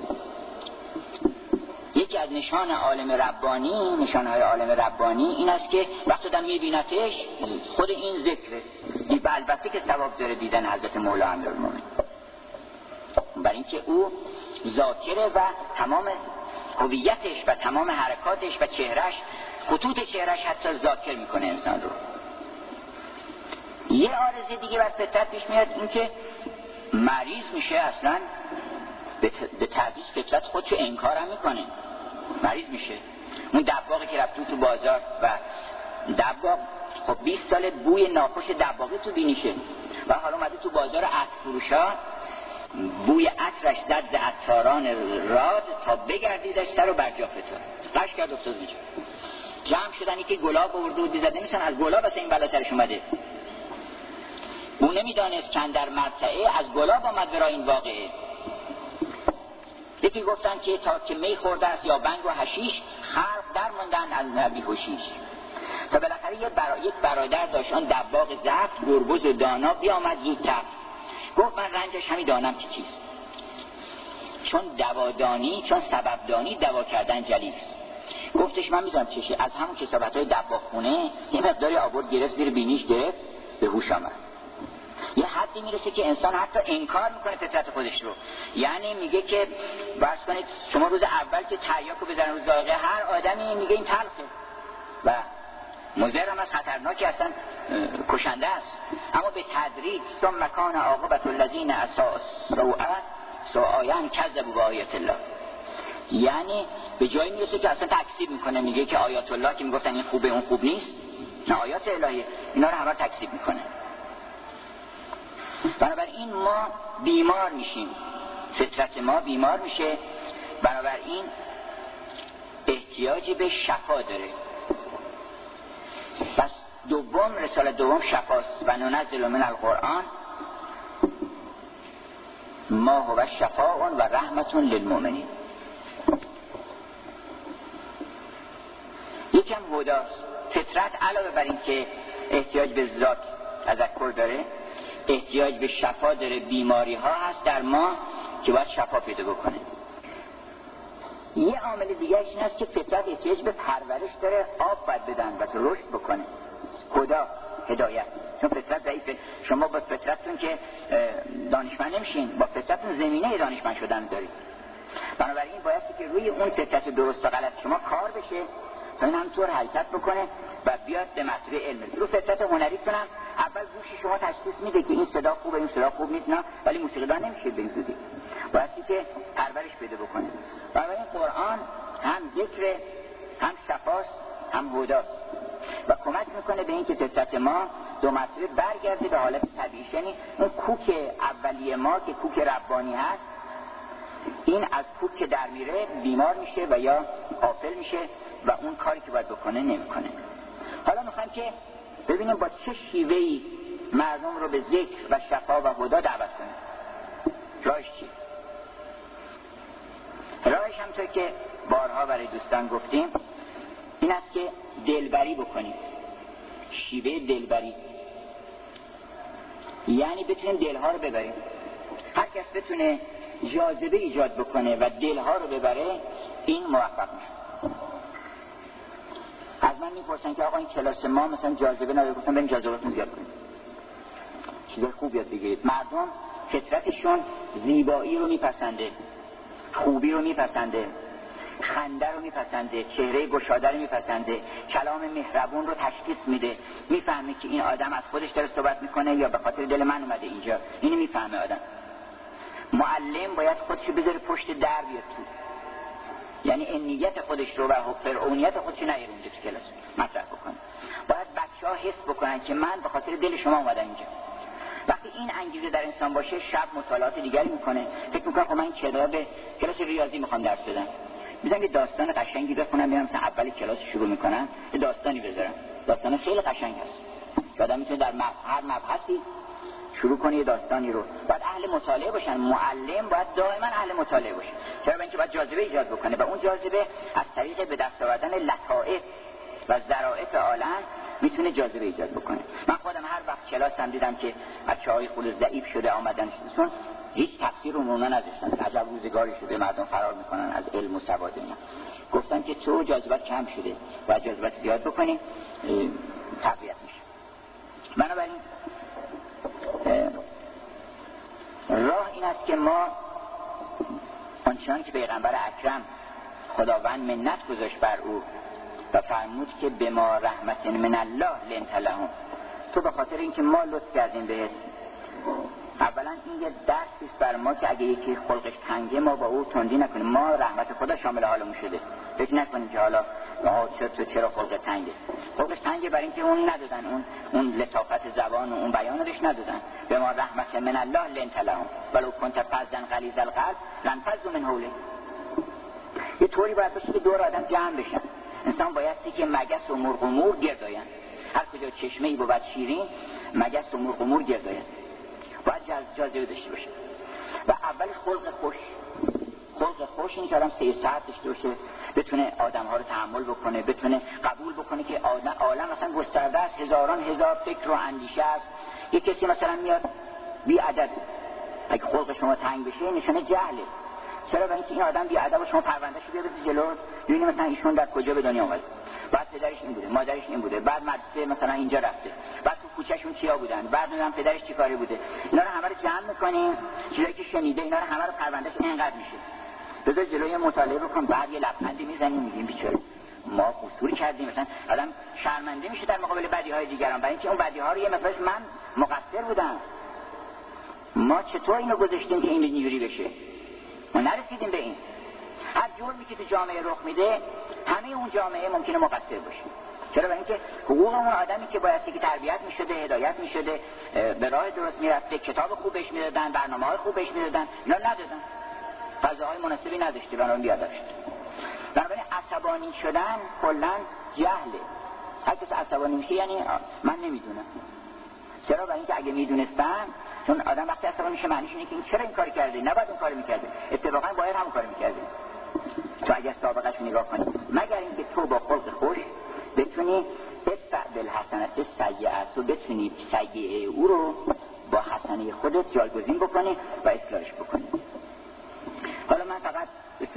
یکی از نشان عالم ربانی، نشانهای عالم ربانی این است که وقتی آدم میبینتش خود این ذکره. این البته که ثواب داره دیدن حضرت مولا امیرالمومنین، برای اینکه او ذاکره و تمام هویتش و تمام حرکاتش و چهرش، خطوط چهرش حتی ذاکر میکنه انسان رو. یه عارضه دیگه بر فطرت پیش میاد، این که مریض میشه، اصلا به تدریج فطرت خودشو انکار هم میکنه، مریض میشه. اون دباغی که رفت تو بازار و دباغ خب 20 سال بوی ناخوش دباغی تو بینیشه و حالا اومده تو بازار عطر فروشا، بوی عطرش زد ز عطاران راد تا بگردیدش سر و برجا فتاد، قش کرد افتاد میشه. جمع شدنی که گلاب آورده بود بیزده میسن از گلاب اصلا این بلا سرش اومده. اون نمیدانست چند در مرتعه از گلاب آمد برای این واقعه. یکی گفتن که تا که می خورده است یا بنگ و حشیش، خلق در موندن از نبی خوشیش. تا بالاخره یک برادر داشت آن دباغ زفت، گربز و دانا بیامد زودتر. گفت من رنجش همی دانم که چیست. چون دوادانی، چون سببدانی دوا کردن جلیست. گفتش من میدونم چشه. از همون کسابت‌های دباغ خونه یه مقداری آورد گرفت زیر بینیش گرفت، به هوش آمد. یه حدی میرسه که انسان حتی انکار میکنه فطرت خودش رو. یعنی میگه که فرض کنید شما روز اول که تریاکو بزنن رو ذائقه هر آدمی میگه این تلخه و مضر هم از خطرناکی، اصلا کشنده است. اما به تدریج ثم کان عاقبة الذین اساءوا سوءا کذبوا بآیات الله، یعنی به جایی میرسه که اصلا تکذیب میکنه، میگه که آیات الله که میگفتن این خوبه اون خوب نیست، نه آیات الهی اینا رو همه تکذیب میکنه. بنابراین ما بیمار میشیم، فطرت ما بیمار میشه، بنابراین احتیاجی به شفا داره. پس دوم، رساله دوم شفاست. و ننزل من القرآن ما هو شفاء و رحمت للمؤمنین. یکم هداست. فطرت علاوه بر این که احتیاج به تذکر داره، احتیاج به شفا داره. بیماری ها هست در ما که باید شفا پیدا بکنه. یه عامل دیگه این است که فطرت احتیاج به پرورش داره، آب باید بدن و رشد بکنه، هدایت. چون فطرت ضعیفه. شما با فطرتتون که دانشمند نمیشین، با فطرتتون زمینه دانشمند شدن دارید. بنابراین بایستی که روی اون فطرت درست و غلط شما کار بشه تا این همطور حرکت بکنه و بیاد به مرتبه علم. رو فطرت هنریتون هم اول گوش شما تشخیص میده که این صدا خوبه این صدا خوب نیست، نه، ولی موسیقیدان نمیشه به این زودی. بایستی که پرورش پیدا بکنه. بنابراین قرآن هم ذکر، هم شفاست، هم هداست و کمک میکنه به این که فطرت ما دو مرتبه برگرده به حالت طبیعی. یعنی اون کوک اولیه ما که کوک ربانی هست، این از کوک که در میره بیمار میشه و یا غافل میشه و اون کاری که باید بکنه نمیکنه. حالا میخوایم که ببینیم با چه شیوهی مردم رو به ذکر و شفا و هدا دعوت کنیم. راهش چیه؟ راهش همونطور که بارها برای دوستان گفتیم این است که دلبری بکنیم. شیوه دلبری یعنی بتونیم دلها رو ببریم. هر کس بتونه جاذبه ایجاد بکنه و دلها رو ببره، این موفق میشه. از من میپرسن که آقا این کلاس ما مثلا جاذبه نداره، گفتم بریم جاذبه‌تون زیاد کنیم، چیزای خوب یاد بگیرید. مردم فطرتشون زیبایی رو میپسنده، خوبی رو میپسنده، خنده رو میپسنده، چهره گشاده رو میپسنده، کلام مهربون رو تشخیص میده، میفهمه که این آدم از خودش داره صحبت میکنه یا به خاطر دل من اومده اینجا. اینو میفهمه آدم. معلم باید خودشو بذاره پشت در بیاد تو، یعنی نیت خودش رو و فرعونیت خودش نیاره اونجا تو کلاس مطرح بکنه. باید بچه‌ها حس بکنن که من به خاطر دل شما اومدم اینجا. وقتی این انگیزه در انسان باشه، شب مطالعات دیگری میکنه، فکر میکنه خب من این کلاس ریاضی میخوام درس بدم، میذارم یه داستان قشنگی بخونم، میرم مثلا اول کلاس شروع میکنم یه داستانی بذارم، داستان خیلی قشنگ هست که آدم میتونه در هر مبحثی شروع کنه یه داستانی رو. باید اهل مطالعه باشن. معلم باید دائما اهل مطالعه باشه. چرا؟ برای اینکه باید جاذبه ایجاد بکنه و اون جاذبه از طریق به دست آوردن لطائف و ظرافت عالم میتونه جاذبه ایجاد بکنه. من خودم هر وقت کلاسم دیدم که بچه‌های خود ضعیف شده آمدن چون هیچ تفسیر اونها نذاشتن، عجب روزگاری شده مردم فرار میکنن از علم و سواد اینا. گفتن که تو جاذبت کم شده و جاذبت زیاد بکنی تقویت میشه. بنابراین راه این است که ما آنچنان که پیغمبر اکرم خداوند منت گذاشت بر او و فرمود که به ما رحمت من الله لنت لهم، تو به خاطر اینکه ما لطف کردیم بهت. اولا این یه درسی است بر ما که اگه یکی خلقش تنگه ما با او تندی نکنیم. ما رحمت خدا شامل حالمون شده، فکر نکنیم که حالا چرا خلق تنگه. خلقش تنگه برای اینکه اون ندادن، اون لطافت زبان و اون بیانش ندادن. به ما رحمت من الله لنت لهم ولو كنت فظا غلیظ القلب لانفضوا من حوله. یه طوری باید باشه که دور آدم جمع بشن. انسان بایستی که مگس و مرغ و مور گرد آیند. هر کجا چشمه‌ای بود شیرین، مگس و مرغ و مور گرد آیند. باید جاذبه داشته باشه. و اول خلق خوش این که آدم سیر ساعت داشته باشه، بتونه آدم‌ها رو تحمل بکنه، بتونه قبول بکنه که عالم مثلا گسترده است، هزاران هزار فکر و اندیشه است. یک کسی مثلا میاد بی عدد، اگه خلق شما تنگ بشه نشانه جهله. چرا؟ برای اینکه این آدم بی ادب و شما پروندهش رو بیارید جلو، ببینید مثلا ایشون در کجا به دنیا اومد، بعد پدرش این بوده، مادرش این بوده، بعد مدرسه مثلا اینجا رفته، بعد تو کوچه‌شون کیا بودن، بعد میگم پدرش چی کاره بوده. اینا رو همه رو جمع می‌کنیم، چیزایی که شنیده اینا رو همه رو پروندهش اینقدر میشه. بذار جلوی مطالعه بکن، بعد یه لبخندی میزنیم میگیم بیچاره ما قصور کردیم. مثلا آدم شرمنده میشه در مقابل بدیهای دیگران، برای اینکه اون بدیها رو یه مقدارش من مقصر بودم. ما چطور اینو گذاشتیم که این اینجوری بشه؟ ما نرسیدیم به این. هر جرمی که تو جامعه رخ میده همه اون جامعه ممکنه مقصر باشه. چرا؟ برای اینکه حقوق اون آدمی که بایستی که تربیت میشده، هدایت میشده، به راه درست میرفته، کتاب خوب بهش میدادن، برنامه‌های خوب بهش میدادن، اینا ندادن، فضاهای مناسبی نداشته، بنابراین بیادب شد. بنابراین عصبانی شدن کلا جهله. هر کس عصبانی میشه یعنی من نمیدونم. چرا؟ برای اینکه اگه میدونستن، چون آدم وقتی عصبانی میشه معنیش اینه که این چرا این کاری کرده، نباید اون کارو میکرده، اتفاقا باید همون کارو میکرده. تو اگه سابقه‌اش نگاه کنی، مگر اینکه تو با خلق خوش بتونی ادفع بالحسنة السیئة، تو بتونی سیئه او رو با حسنه خودت جایگزین بکنی و اصلاحش بکنی.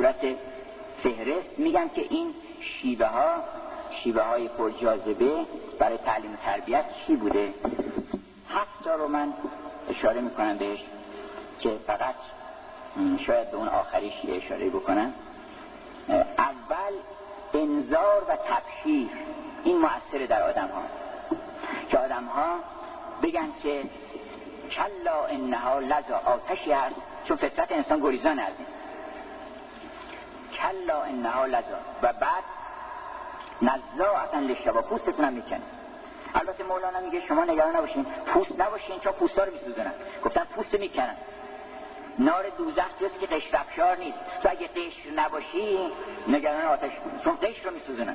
صورت فهرست میگم که این شیوه های پرجاذبه برای تعلیم و تربیت چی بوده. 7 تا رو من اشاره میکنم بهش که فقط شاید به اون آخریش اشاره بکنم. اول انذار و تبشیر، این مؤثره در آدم ها که آدم ها بگن که کلا انها لظا، آتشی هست، چون فطرت انسان گریزان از این کلا انها لظا، و بعد نزاعتا للشوا، پوستتون هم میکنه. البته مولانا میگه شما نگران نباشین، پوست نباشین چون پوستا رو میسوزونن. گفتن پوست میکنن. نار دوزخ جز که قشر افشار نیست، تو اگه قشر نباشی نگران آتش کنی، چون قشر رو میسوزونن.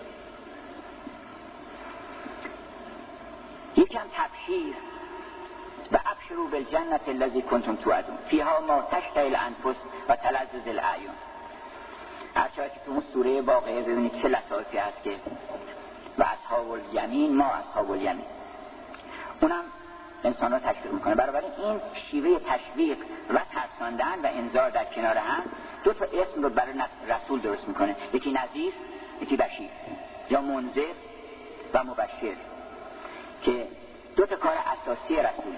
یکم تبشیر و ابشروا بالجنة التي کنتم توعدون فیها ما تشتهی الانفس و تلذذ الاعیون. هرچند که تو اون سوره واقعه ببینید چه لطافی هست که و اصحاب الیمین ما اصحاب الیمین، اونم انسان را تشویق میکنه. بنابراین این شیوه تشویق و ترساندن و انذار در کنار هم 2 تا اسم رو برای رسول درست میکنه، یکی نذیر یکی بشیر، یا منذر و مبشر، که 2 تا کار اساسی رسوله.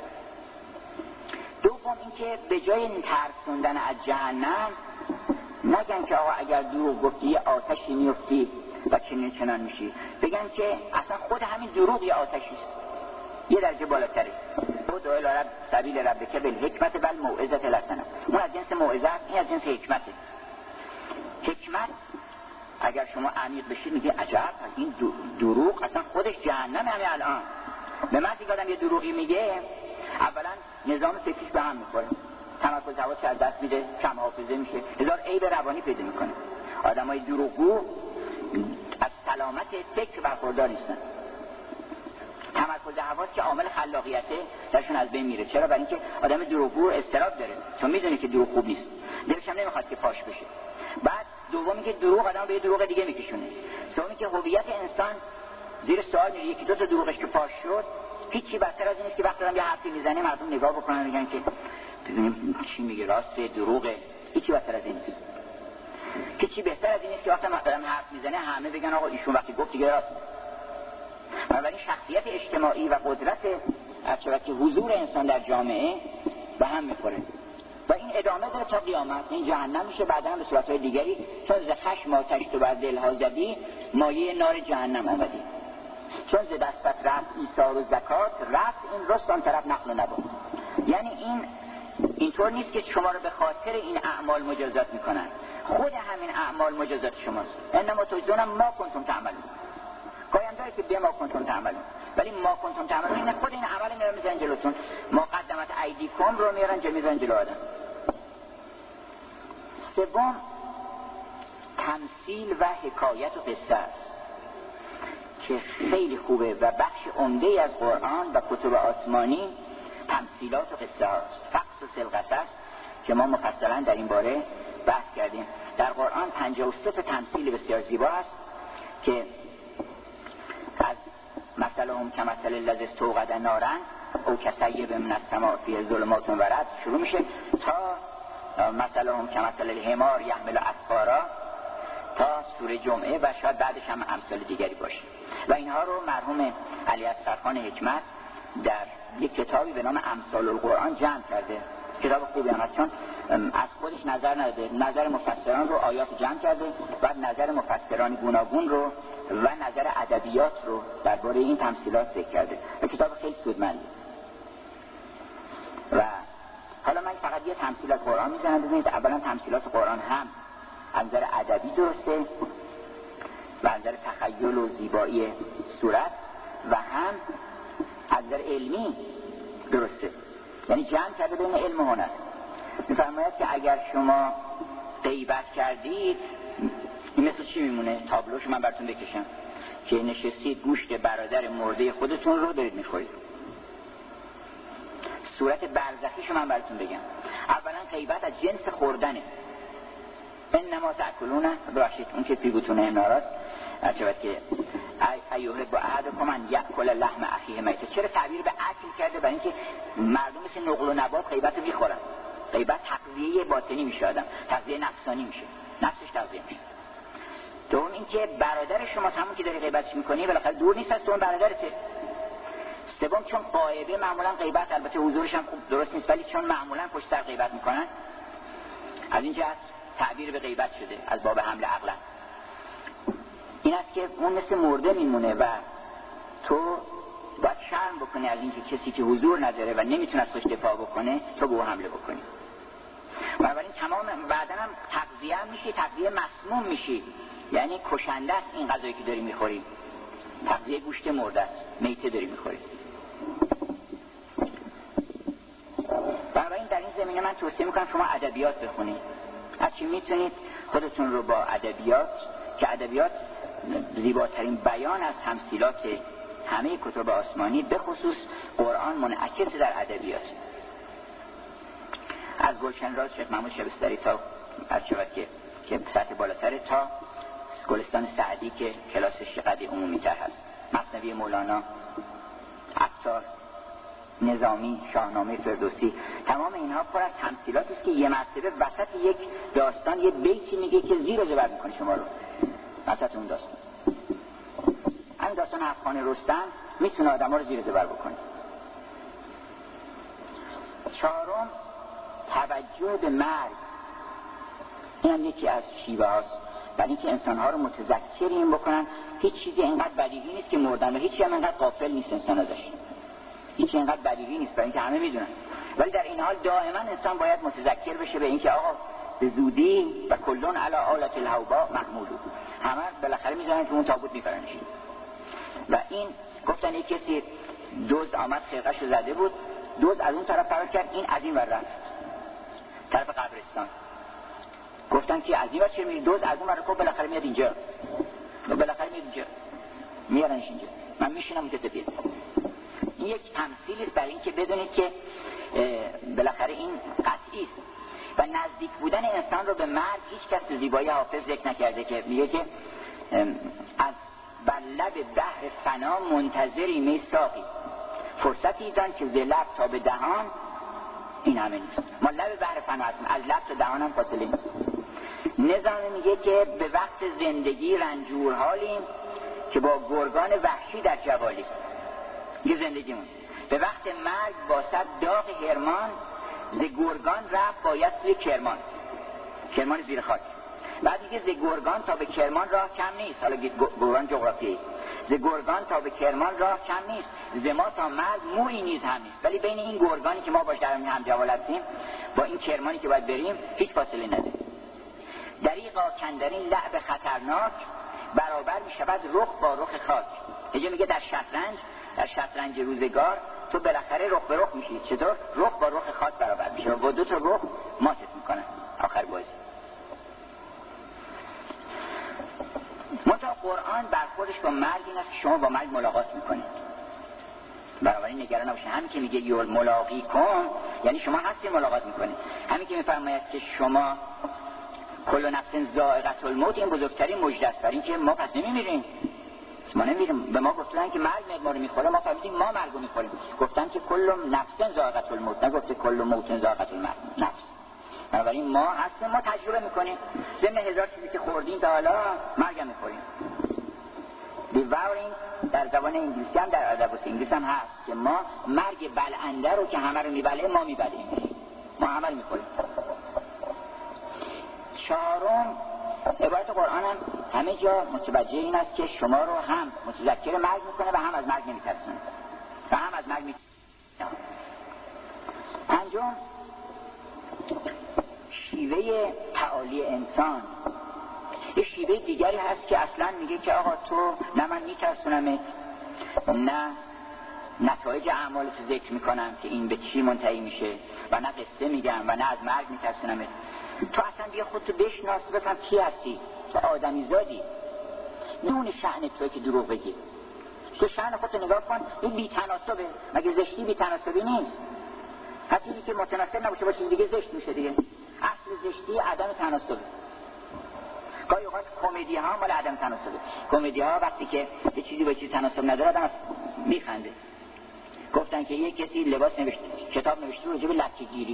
دوم اینکه به جای این ترسوندن از جهنم نگن که آقا اگر دروغ گفتی آتشی میفتی و چنان میشی، بگن که اصلا خود همین دروغ یه آتشیست، یه درجه بالاتره. او دعای رب سبیل ربک بالحکمت و الموعظة الحسنه، اون از جنس موعظه است، این از جنس حکمته. حکمت اگر شما عمیق بشید میگه عجب، این دروغ اصلا خودش جهنم همه الان. به من دیگه آدم یه دروغی میگه، اولا نظام فکریش به هم میخوره، تمرکز حواس از دست میده، کم حافظه میشه، هزار عیب روانی پیدا میکنه. آدمای دروغگو از سلامت فکر برخوردار نیستن. تمرکز حواس که عامل خلاقیته درشون از بین میره. چرا؟ برای اینکه آدم دروغگو استراب داره، چون میدونه که دروغ خوب نیست، دلش هم نمیخواد که پاش بشه. بعد دومی که دروغ آدم به یه دروغ دیگه میکشونه. سومی که هویت انسان زیر سوال میره. یکی 2 تا دروغش که پاش شد، هیچی بدتر از این نیست که وقتی آدم یه حرفی میزنه مردم نگاه بکنن میگن که ببینیم چی میگه، راست دروغه. هیچی بدتر از این نیست. هیچی بهتر از این نیست که وقتی آدم حرف میزنه همه بگن آقا ایشون وقتی گفت دیگه راست. بنابراین شخصیت اجتماعی و قدرت از که حضور انسان در جامعه به هم میخوره و این ادامه داره تا قیامت. این جهنم میشه بعدا به صورتهای دیگری، چون ز خشم آتش تو بر دلها زدی، مایه نار جهنم آمدی. چون ز دستت رفت ایثار و زکات، رفت این رست آن طرف نقل و نبات. یعنی اینطور نیست که شما رو به خاطر این اعمال مجازات میکنن، خود همین اعمال مجازات شماست. انما تجزون ما کنتم تعملون. گاهی داره که به ما کنتم تعملون، ولی ما کنتم تعملون این خود این عمل میارن میذارن جلوتون. ما قدمت ایدیکم رو میارن میذارن جلو آدم. سوم تمثیل و حکایت و قصه است که خیلی خوبه و بخش عمده از قرآن و کتب آسمانی تمثیلات و قصه هاست. فقص و القصص که ما مفصلا در این باره بحث کردیم. در قرآن 53 تا تمثیل بسیار زیبا هست که از مثلهم کمثل الذی استوقد نارا او کصیب من السماء فیه ظلمات و رعد شروع میشه تا مثلهم کمثل الحمار یحمل اسفارا تا سوره جمعه و شاید بعدش هم امثال دیگری باشه. و اینها رو مرحوم علی اصغرخان حکمت در یک کتابی به نام امثال القرآن جمع کرده. کتاب خوبی هم هست، چون از خودش نظر نداده، نظر مفسران رو آیات جمع کرده و نظر مفسران گوناگون رو و نظر ادبیات رو درباره این تمثیلات ذکر کرده. کتاب خیلی سودمنده. و حالا من فقط یه تمثیل از قرآن میزنم ببینید. اولا تمثیلات قرآن هم از نظر ادبی درسته و از نظر تخیل و زیبایی صورت و هم از نظر علمی درسته، یعنی جمع کرده بین علم و هنر. میفرماید که اگر شما غیبت کردید این مثل چی میمونه؟ تابلوشو من براتون بکشم که نشستید گوشت برادر مرده خودتون رو دارید میخورید. صورت برزخیشو من براتون بگم. اولا غیبت از جنس خوردنه. انما تاکلون، ببخشید اون که پی بوتونه ناراست عجبت که ایوه با احدکم ان یاکل لحم اخیه میت. چرا تعبیر به اکل کرده؟ برای اینکه مردم مثل نقل و نبات غیبت رو میخورن. غیبت تقویه باطنی میشه، آدم تقویه نفسانی میشه، نفسش تقویه میشه. دوم اینکه برادر شما همون که داری غیبتش میکنی بالاخره دور نیست از تو، اون برادرته. سوم چون غایبه معمولا غیبت، البته حضورش هم خوب درست نیست، ولی چون معمولا پشت سر غیبت میکنن، از این جهت تعبیر به غیبت شده از باب حمل عقل. این است که اون مثل مرده میمونه و تو باید شرم بکنی از اینکه کسی که حضور نداره و نمیتونه از خودش دفاع بکنه تو به او حمله بکنی. بنابراین تمام بعداً هم تغذیه میشی، تغذیه مسموم میشی، یعنی کشنده است این غذایی که داری میخوری، تغذیه گوشت مرده است، میته داری میخوری. بنابراین در این زمینه من توصیه میکنم شما ادبیات بخونید، هرچی میتونید خودتون رو با ادبیات، که ادبیات زیباترین بیان از تمثیلات همه کتب آسمانی، به خصوص قرآن منعکس در ادبیات. از گلشن راز شیخ محمود شبستری تا از شود که سطح بالاتره تا گلستان سعدی که کلاسش چقدر عمومی تر هست، مثنوی مولانا، عطار، نظامی، شاهنامه فردوسی، تمام اینها پر از تمثیلاتی است که یه مرتبه وسط یک داستان یه بیتی میگه که زیر و زبر میکنه شما رو وسط اون داستان. همین داستان افغان رستم میتونه آدم ها رو زیر و زبر بکنه. چهارم توجه به مرگ. این هم یکی از شیوه هاست برای اینکه انسانها رو متذکر این بکنن هیچ چیزی اینقدر بدیهی نیست که مردن و هیچی هم اینقدر غافل نیست انسان ازش، هیچی اینقدر بدیهی نیست برای اینکه همه میدونن. ولی در این حال دائما انسان باید متذکر بشه به اینکه آقا به زودی و کلون علی آلت الهوبا محمولو، همه بالاخره میذارن که اون تابوت میفرنشید. و این گفتن یک کسی دزد آمد خرقه‌شو زده بود، دزد از اون طرف فرار کرد، این از این ور رفت طرف قبرستان. گفتن که از این ور چه میری؟ دزد از اون ور رفت، بالاخره میاد اینجا، بالاخره میاد اینجا، میارنش اینجا، من میشینم اونجا تبید. این یک تمثیل است برای اینکه بدونید که بالاخره این قطعی است. و نزدیک بودن انسان رو به مرگ هیچ کس تو زیبایی حافظ ذکر نکرده که میگه که از بر لب بحر فنا منتظری می ساقی، فرصتی دان که ز لب تا به دهان این همه نیست. ما لب بحر فنا هستیم، از لب تا دهان هم فاصله نیست. نظام میگه که به وقت زندگی رنجور حالیم که با گرگان وحشی در جوالی. یه زندگیمون به وقت مرگ با صد داغ هرمان، ز گرگان رفت باید سوی کرمان، کرمان زیر خاک. بعد دیگه ز گرگان تا به کرمان راه کم نیست. حالا گرگان جغرافیایی، ز گرگان تا به کرمان راه کم نیست، ز ما تا مرگ مویی نیز هم نیست. ولی بین این گرگانی که ما باش در هم جوال هستیم با این کرمانی که باید بریم هیچ فاصله نداره. دریغا کندرین لعب خطرناک، برابر می شود رخ با رخ خاک. اینجا میگه در شطرنج روزگار تو بالاخره رخ به رخ میشی. چطور؟ رخ با رخ خاک برابر میشه و دو تا رخ ماتت میکنن آخر بازی. منتها قرآن برخوردش با مرگ این است که شما با مرگ ملاقات میکنید. بنابراین نگران نباشید. همین که میگه یول ملاقی کن یعنی شما هستی ملاقات میکنید. همین که میفرماید که شما کل نفس ذائقة الموت، این بزرگترین مژده است برای اینکه ما پس نمیمیریم. ما نمیریم. به ما گفتن که مرگ ما رو میخوره، ما فهمیدیم ما مرگ رو میخوریم. گفتن که کل نفس ذائقة الموت، نگفته کل موت ذائقة النفس. بنابراین ما هستیم، ما تجربه میکنیم. ضمن هزار چیزی که خوردیم تا حالا مرگ میخوریم. devouring در زبان انگلیسی هم در ادبیات انگلیسی هم هست که ما مرگ بلنده رو که همه رو میبله ما میبلیم، ما همه رو میخوریم. چهارم عبارت قرآن هم همه جا متوجه این است که شما رو هم متذکر مرگ میکنه و هم از مرگ نمیترسونه و هم از مرگ میترسونه. پنجم شیوه تعالی انسان. یه شیوه دیگری هست که اصلا میگه که آقا تو نه من میترسونمت، نه نتایج اعمالت ذکر میکنم که این به چی منتهی میشه و نه قصه میگم و نه از مرگ میترسونمت. تو اصلا بیا خودتو بشناس، بفهم کی هستی. تو آدمی زادی، نون شأن توی که دروغ بگی. تو شأن خودتو نگاه کن، این بی تناسبه. مگه زشتی بی تناسبی نیست؟ هر چیزی که متناسب نباشه با چیز دیگه زشت میشه دیگه. اصل زشتی عدم تناسبه. گاهی اوقات کمدی ها مال عدم تناسبه. کمدی ها وقتی که یه چیزی با چیز تناسب نداره آدم میخنده. گفتن که یک کسی لباس نوشته، کتاب نوشته راجع به لکه‌گیری.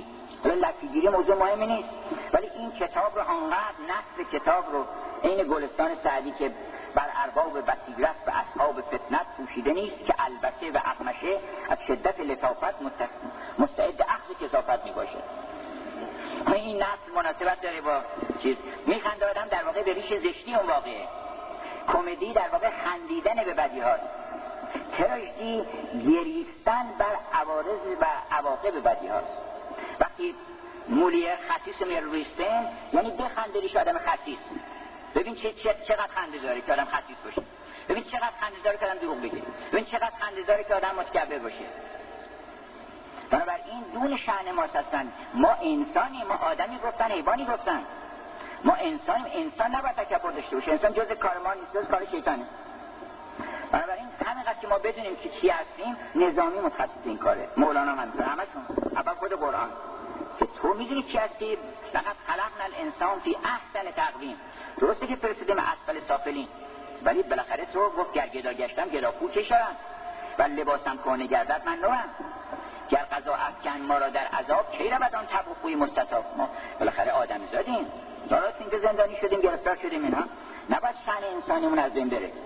لکه‌گیری موضوع مهمی نیست، ولی این کتاب رو انقدر نصر کتاب رو این گلستان سعدی که بر ارباب بصیرت و اصحاب فتنت پوشیده نیست که البته و اقمشه از شدت لطافت مستعد اخذ کثافت می باشه. این نصر مناسبت داره با چیز میخنده آدم در واقع به ریش زشتی اون واقعه. کمدی در واقع خندیدن به بدی هاست، تراژدی گریستن بر عوارض و عواقب بدی هاست. وقتی مولیه خسیس میاره روی سن یعنی بخنده ریش آدم خسیس. ببین چقدر خنده داره که آدم خسیس باشه، ببین چقدر خنده داره که آدم دروغ بگه، ببین چقدر خنده داره که آدم متکبر باشه. بنابراین دون شأن ماست هستن. ما انسانی، ما آدمی گفتن، حیوانی گفتن. ما انسانیم، انسان نباید تکبر داشته باشه، انسان جز کار ما نیست، جز کار شیطانه. بنابراین همینقدر که ما بدونیم که چی هستیم، نظامی متخصص این کاره، مولانا هم همینطور، همشون اول خود قرآن که تو میدونی چی هستی. فقط خلقنا الانسان فی احسن تقویم. درسته که فرستادیم اسفل سافلین، ولی بالاخره تو گفت گر گدا گشتم گداپو چشم و لباسم کهنه گردد من نوام. گر قضا افکن ما را در عذاب کی رود آن طبع و خوی مستطاب. ما بالاخره آدمی زادیم، درست این که زندانی شدیم، گرفتار شدیم، اینا نباید شأن انسانیمون از بین بره.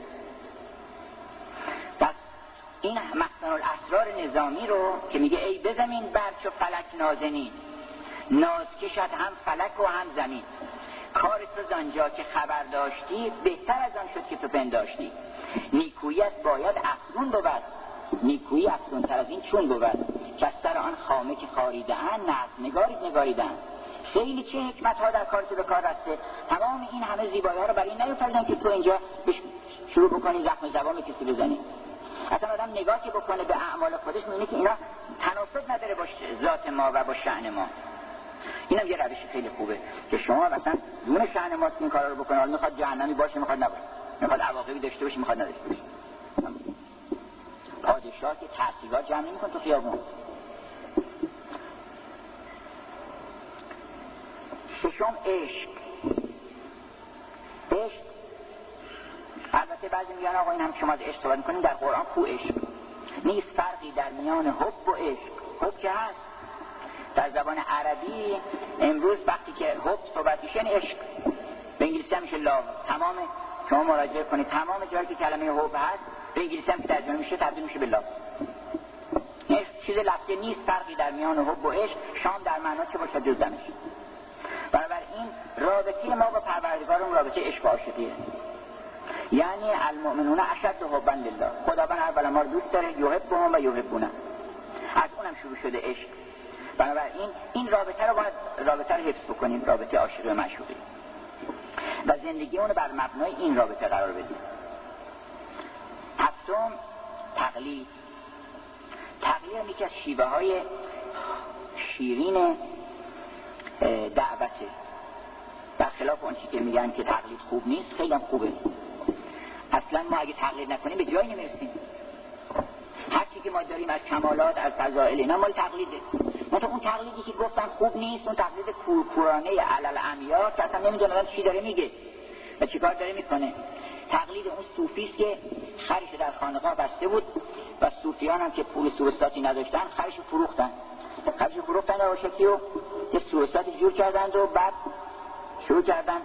پس این مخزن الاسرار نظامی رو که میگه ای بزمین برچ و فلک نازنین، ناز کشد هم فلک و هم زمین. کار تو زانجا که خبر داشتی، بهتر از آن شد که تو پنداشتی. نیکویت باید افزون بود، نیکویی افزون تر از این چون بود. که از سر آن خامه که خاریده‌اند، نظم نگاریده‌اند. خیلی چه حکمت ها در کار تو به کار رسته. تمام این همه زیبایی ها رو برای این نیفتادن که تو اینجا شروع بکنی زخم زبان کسی بزنی. اصلا آدم نگاه که بکنه به اعمال خودش می‌بینه که اینا تناسب نداره با ذات ما و با شأن ما. اینم یه روش خیلی خوبه که شما مثلا دون شأن ما این کارا رو بکنه. حالا میخواد جهنمی باشه، میخواد نباشه، میخواد عواقبی داشته باشه، میخواد نداشته باشه. پادشاه که تحصیلات جمع نمی‌کنه تو خیابون. ششم عشق. عشق البته بعضی میگن آقا این هم شما از عشق صحبت می‌کنید، در قرآن کو عشق نیست فرقی در میان حب و عشق. حب که هست در زبان عربی امروز وقتی که حب صحبت میشه عشق، به انگلیسی هم میشه لاو. تمام شما مراجعه کنید تمام جایی که کلمه حب هست به انگلیسی هم که ترجمه میشه تبدیل میشه به لاو. عشق چیز لفظی نیست فرقی در میان حب و عشق، شام در معنا چه باشه جز زنش. بنابراین رابطه ما با پروردگارمون رابطه عشق و عاشقیه. یعنی المؤمنون اشد حبا لله. خداوند اولا ما رو دوست داره، یحبهم و یحبونه، از اونم شروع شده عشق. بنابراین این رابطه رو باید رابطه رو حفظ بکنیم، رابطه عاشقی و معشوقی، و زندگی اون رو بر مبنای این رابطه قرار بدیم. هفتم تقلید. تقلید یکی از شیوه های شیرین دعوته. برخلاف اون چیزی که میگن که تقلید خوب نیست، خیلی هم خوبه. اصلا ما اگه تقلید نکنیم به جایی نمیرسیم. هر چی که ما داریم از کمالات، از فضائل، اینا مال تقلیده. مثلا اون تقلیدی که گفتم خوب نیست، اون تقلید کورکورانه علل عمیا که اصلا نمیدونه چی داره میگه و چیکار داره میکنه. تقلید اون صوفیست که خرش در خانقاه بسته بود و صوفیان هم که پول سوستاتی نداشتن خرش فروختن و شکی و یه سوستاتی جور کردند و بعد شروع کردن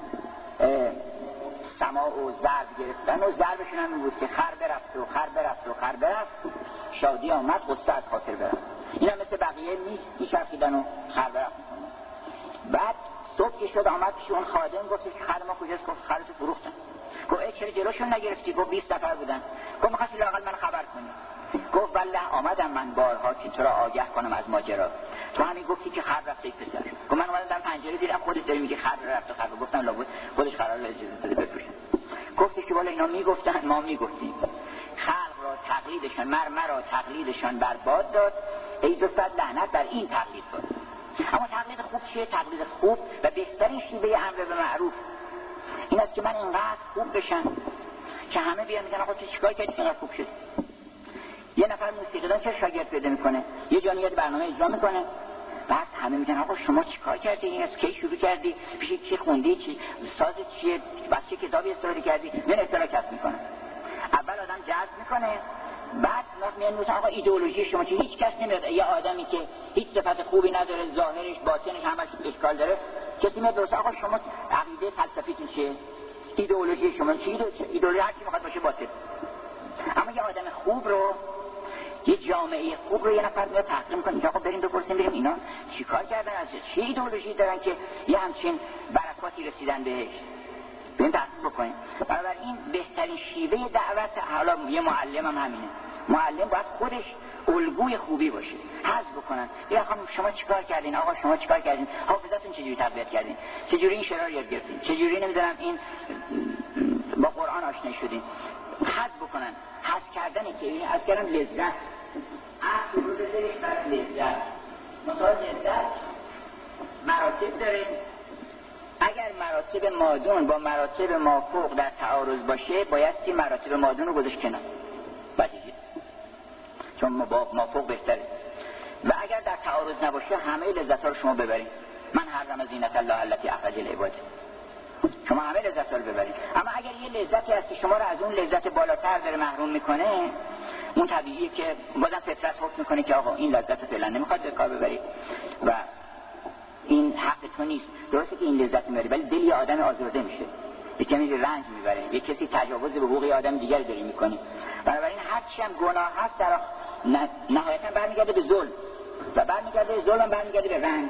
سماع و ضرب گرفتن و ضربشون هم بود که خر برفت شادی آمد غصه از خاطر برفت. این هم مثل بقیه میچرخیدن و خر برفت میکنن. بعد صبح که شد آمد پیش اون خادم گفت که خر ما کجاست؟ گفت خرشو فروختن. گفت چرا جلوشون نگرفتی؟ گفت 20 نفر بودن. گفت می‌خواستی لااقل من خبر کنی. گفت والله آمدم من بارها که تو را آگه کنم از ماجرا. تو همین گفتی که خر رفته پسر. گفت من اومدم در پنجره دیدم خودت داری میگی خر رفته. گفتم لابد خودش قرار اجازه بده بفروشه. گفتی که والا اینا میگفتن ما میگفتیم. خلق را تقلیدشان مرا تقلیدشان برباد داد. ای دو صد لعنت بر این تقلید بود. اما تقلید خوب چیه؟ تقلید خوب و بهترین شیوه امر به معروف این است که من اینقدر خوب بشم که همه بیان میگن آقا تو چیکار کردی که اینقدر خوب شد. یه نفر موسیقیدان چه شاگرد پیدا میکنه، یه جا میاد برنامه اجرا میکنه، بعد همه میگن آقا شما چیکار کردی، این از کی شروع کردی، پیش کی خوندی، چی ساز چیه، واسه چه کتابی استفاده کردی، من اطلاع کسب میکنه. اول آدم جذب میکنه، بعد میان میگن آقا ایدئولوژی شما چی؟ هیچ کس نمیاد یه آدمی که هیچ صفت خوبی نداره، ظاهرش باطنش همش اشکال داره، کسی میاد درست آقا شما عقیده فلسفیتون چیه؟ ایدئولوژی شما چی؟ ایدئولوژی هر کی میخواد باشه باطل. اما یه آدم خوب رو، یه جامعه خوب رو یه نفر میاد تحقیر میکنه، آقا بریم بپرسیم ببینیم اینا چیکار کردن، از چه ایدئولوژی دارن که یه همچین برکاتی رسیدن بهش، بریم تحقیق بکنیم. بنابراین بهترین شیوه دعوت، حالا یه معلم هم همینه، معلم باید خودش الگوی خوبی باشه، حذف بکنن. یا خانم شما چیکار کردین، آقا شما چیکار کردین، حافظتون چجوری تقویت کردین، چجوری این شعرها رو یاد گرفتین، چجوری نمیدونم این با قرآن آشنا شدین، حذف بکنن. حذف کردنه که این از کردن لذت، اصل رو بذارید بر لذت. مثلا لذت مراتب داره، اگر مراتب مادون با مراتب مافوق در تعارض باشه بایستی مراتب مادون رو گذاشت کنار، بدیهیه، چون مافوق بهتره. و اگر در تعارض نباشه همه لذت‌ها رو شما ببرید. من حرم زینت الله التي اخرج العباد، شما همه لذت‌ها رو ببرید. اما اگر یه لذتی هست که شما رو از اون لذت بالاتر داره محروم میکنه، اون طبیعیه که بازم فطرت حکم میکنه که آقا این لذت فعلا نمیخواد به کار ببرید و این حق تو نیست. درسته که این لذت میبری ولی دل یه آدم آزرده میشه، یه کمی رنج میبره، یه کسی تجاوز به حقوق آدم دیگری داره میکنه. بنابراین هر چی هم گناه هست در نهایتا برمیگرده به ظلم و برمیگرده به ظلم، برمیگرده به رنج.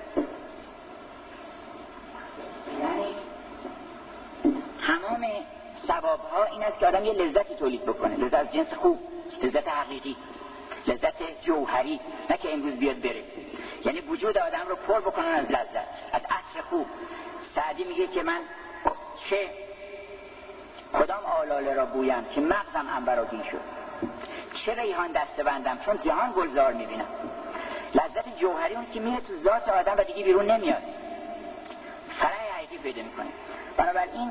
یعنی تمام ثوابها این است که آدم یه لذتی تولید بکنه، لذت از جنس خوب، لذت حقیقی، لذت جوهری، نه که امروز بیاد بره. یعنی وجود آدم رو پر بکنن از لذت، از عطر خوب. سعدی میگه که من چه کدام آلاله را بویم که مغزم عنبرآگین شد، چه ریحان دسته بندم چون جهان گلزار میبینم. لذت جوهری اون که میره تو ذات آدم و دیگه بیرون نمیاد، فرای حقیقی پیدا میکنه. بنابراین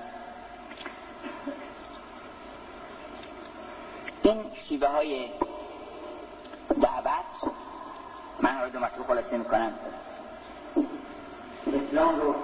این شیوه های دعوت من رو دو مرتبه خلاصه میکنم. اسلام رو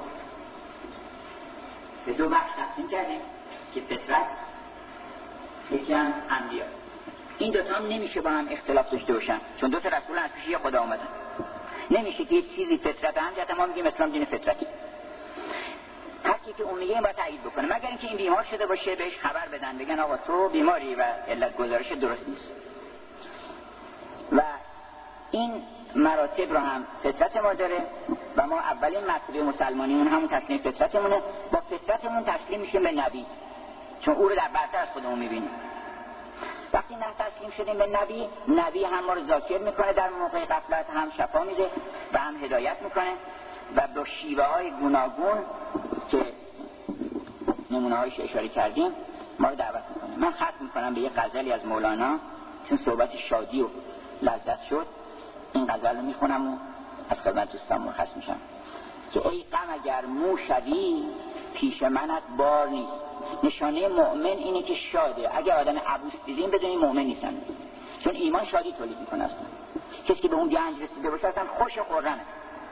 به دو بخش تقسیم کردیم که فطرت، یکی هم انبیا. این دوتا هم نمیشه با هم اختلاف داشته باشن، چون دو تا رسول از پیش خدا آمدن. نمیشه که یک چیزی فطرت همجهت ما میگیم اسلام دین فطرتی. هر کی که اون میگه این باید تایید بکنه، مگر اینکه این بیمار شده باشه بهش خبر بدن، بگن آقا تو بیماری و علت گزارش درست نیست. و این مراتب رو هم فطرت ما داره و ما اولین مرتبه مسلمانیمون همون تسلیم فطرتمونه. با فطرتمون تسلیم میشیم به نبی، چون او رو در برتر از خودمون میبینیم. وقتی نه تسلیم شدیم به نبی هم ما رو ذاکر میکنه در موقع غفلت، هم شفا میده و هم هدایت میکنه و با شیوه های گوناگون که نمونه هایش اشاره کردیم ما رو دعوت میکنه. من ختم میکنم به یه غزلی از مولانا، چون صحبت شادی و لذت شد این غزل رو میخونم و از خدمت دوستان مرخص میشم که ای غم اگر مو شوی پیش منت بار نیست. نشانه مؤمن اینه که شاده. اگه آدم عبوس دیدیم بدونیم مؤمن نیستن، چون ایمان شادی تولید میکنه. اصلا کسی که به اون گنج رسیده باشه اصلا خوش و خرمه.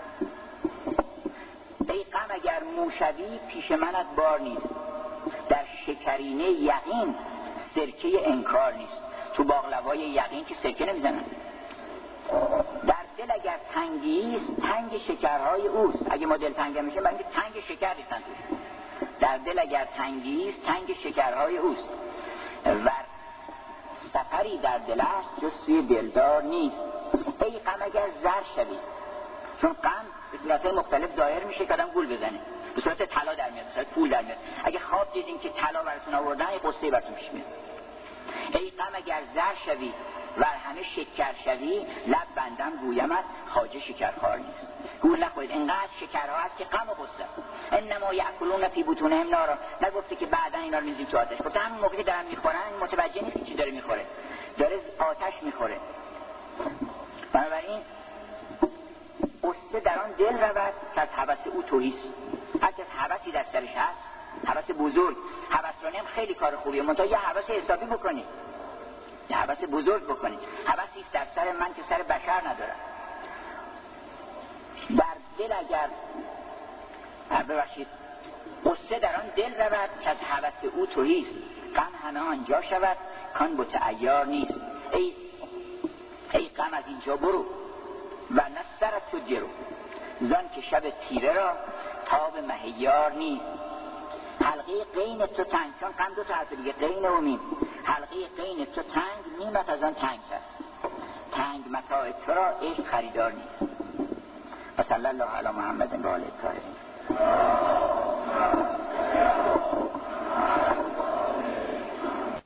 ای غم اگر مو شوی پیش منت بار نیست، در شکرینه یقین سرکه انکار نیست. تو باقلوای یقین که سرکه نمیزنن. در دل اگر تنگی است تنگ شکرهای اوست. اگه ما دل تنگ میشه برای اینکه تنگ شکر ریختن توش. در دل اگر تنگی است تنگ شکرهای اوست و سفری در دل است جز سوی دلدار نیست. ای غم اگر زر شوی، چون غم به صورتهای مختلف ظاهر میشه که آدم گول بزنه، به صورت طلا در میاد، به صورت پول در میاد. اگه خواب دیدین که طلا براتون آوردن یه قصه براتون پیش میاد. ای غم اگر زر شوی و همه شکر شوی، لب بندم گویمت خواجه شکرخوار نیست. گول نخورید، اینقدر شکرها هست که غم و غصه. انما یاکلون فی بطونهم نارا، نگفته که بعدا اینا رو میذاریم تو آتش. گفته همون موقعی دارن میخورن متوجه نیست که چی داره میخوره، داره آتش میخوره. بنابراین غصه در آن دل رود که از هوس او تهی است. هر کس هوسی در سرش هست، هوس بزرگ، هوسرانی هم خیلی کار خوبیه، منتها یه هوس حسابی بکنید، یه هوس بزرگ بکنید. هوسی است در سر من که سر بشر نداره. در دل اگر غصه در آن دل رود که از هوس او تهی است. غم همه آنجا شود کان بت عیار نیست. ای غم از اینجا برو و نه سرت تو گرو، زان که شب تیره را تاب مهیار نیست. حلقه قین تو تنگ، چون غم دو تا حرف دیگه، قین و میم. حلقه قین تو تنگ، میمت از آن تنگ کرد. تنگ متاع تو را عشق خریدار نیست. و صلی الله علی محمد و آله الطاهرین.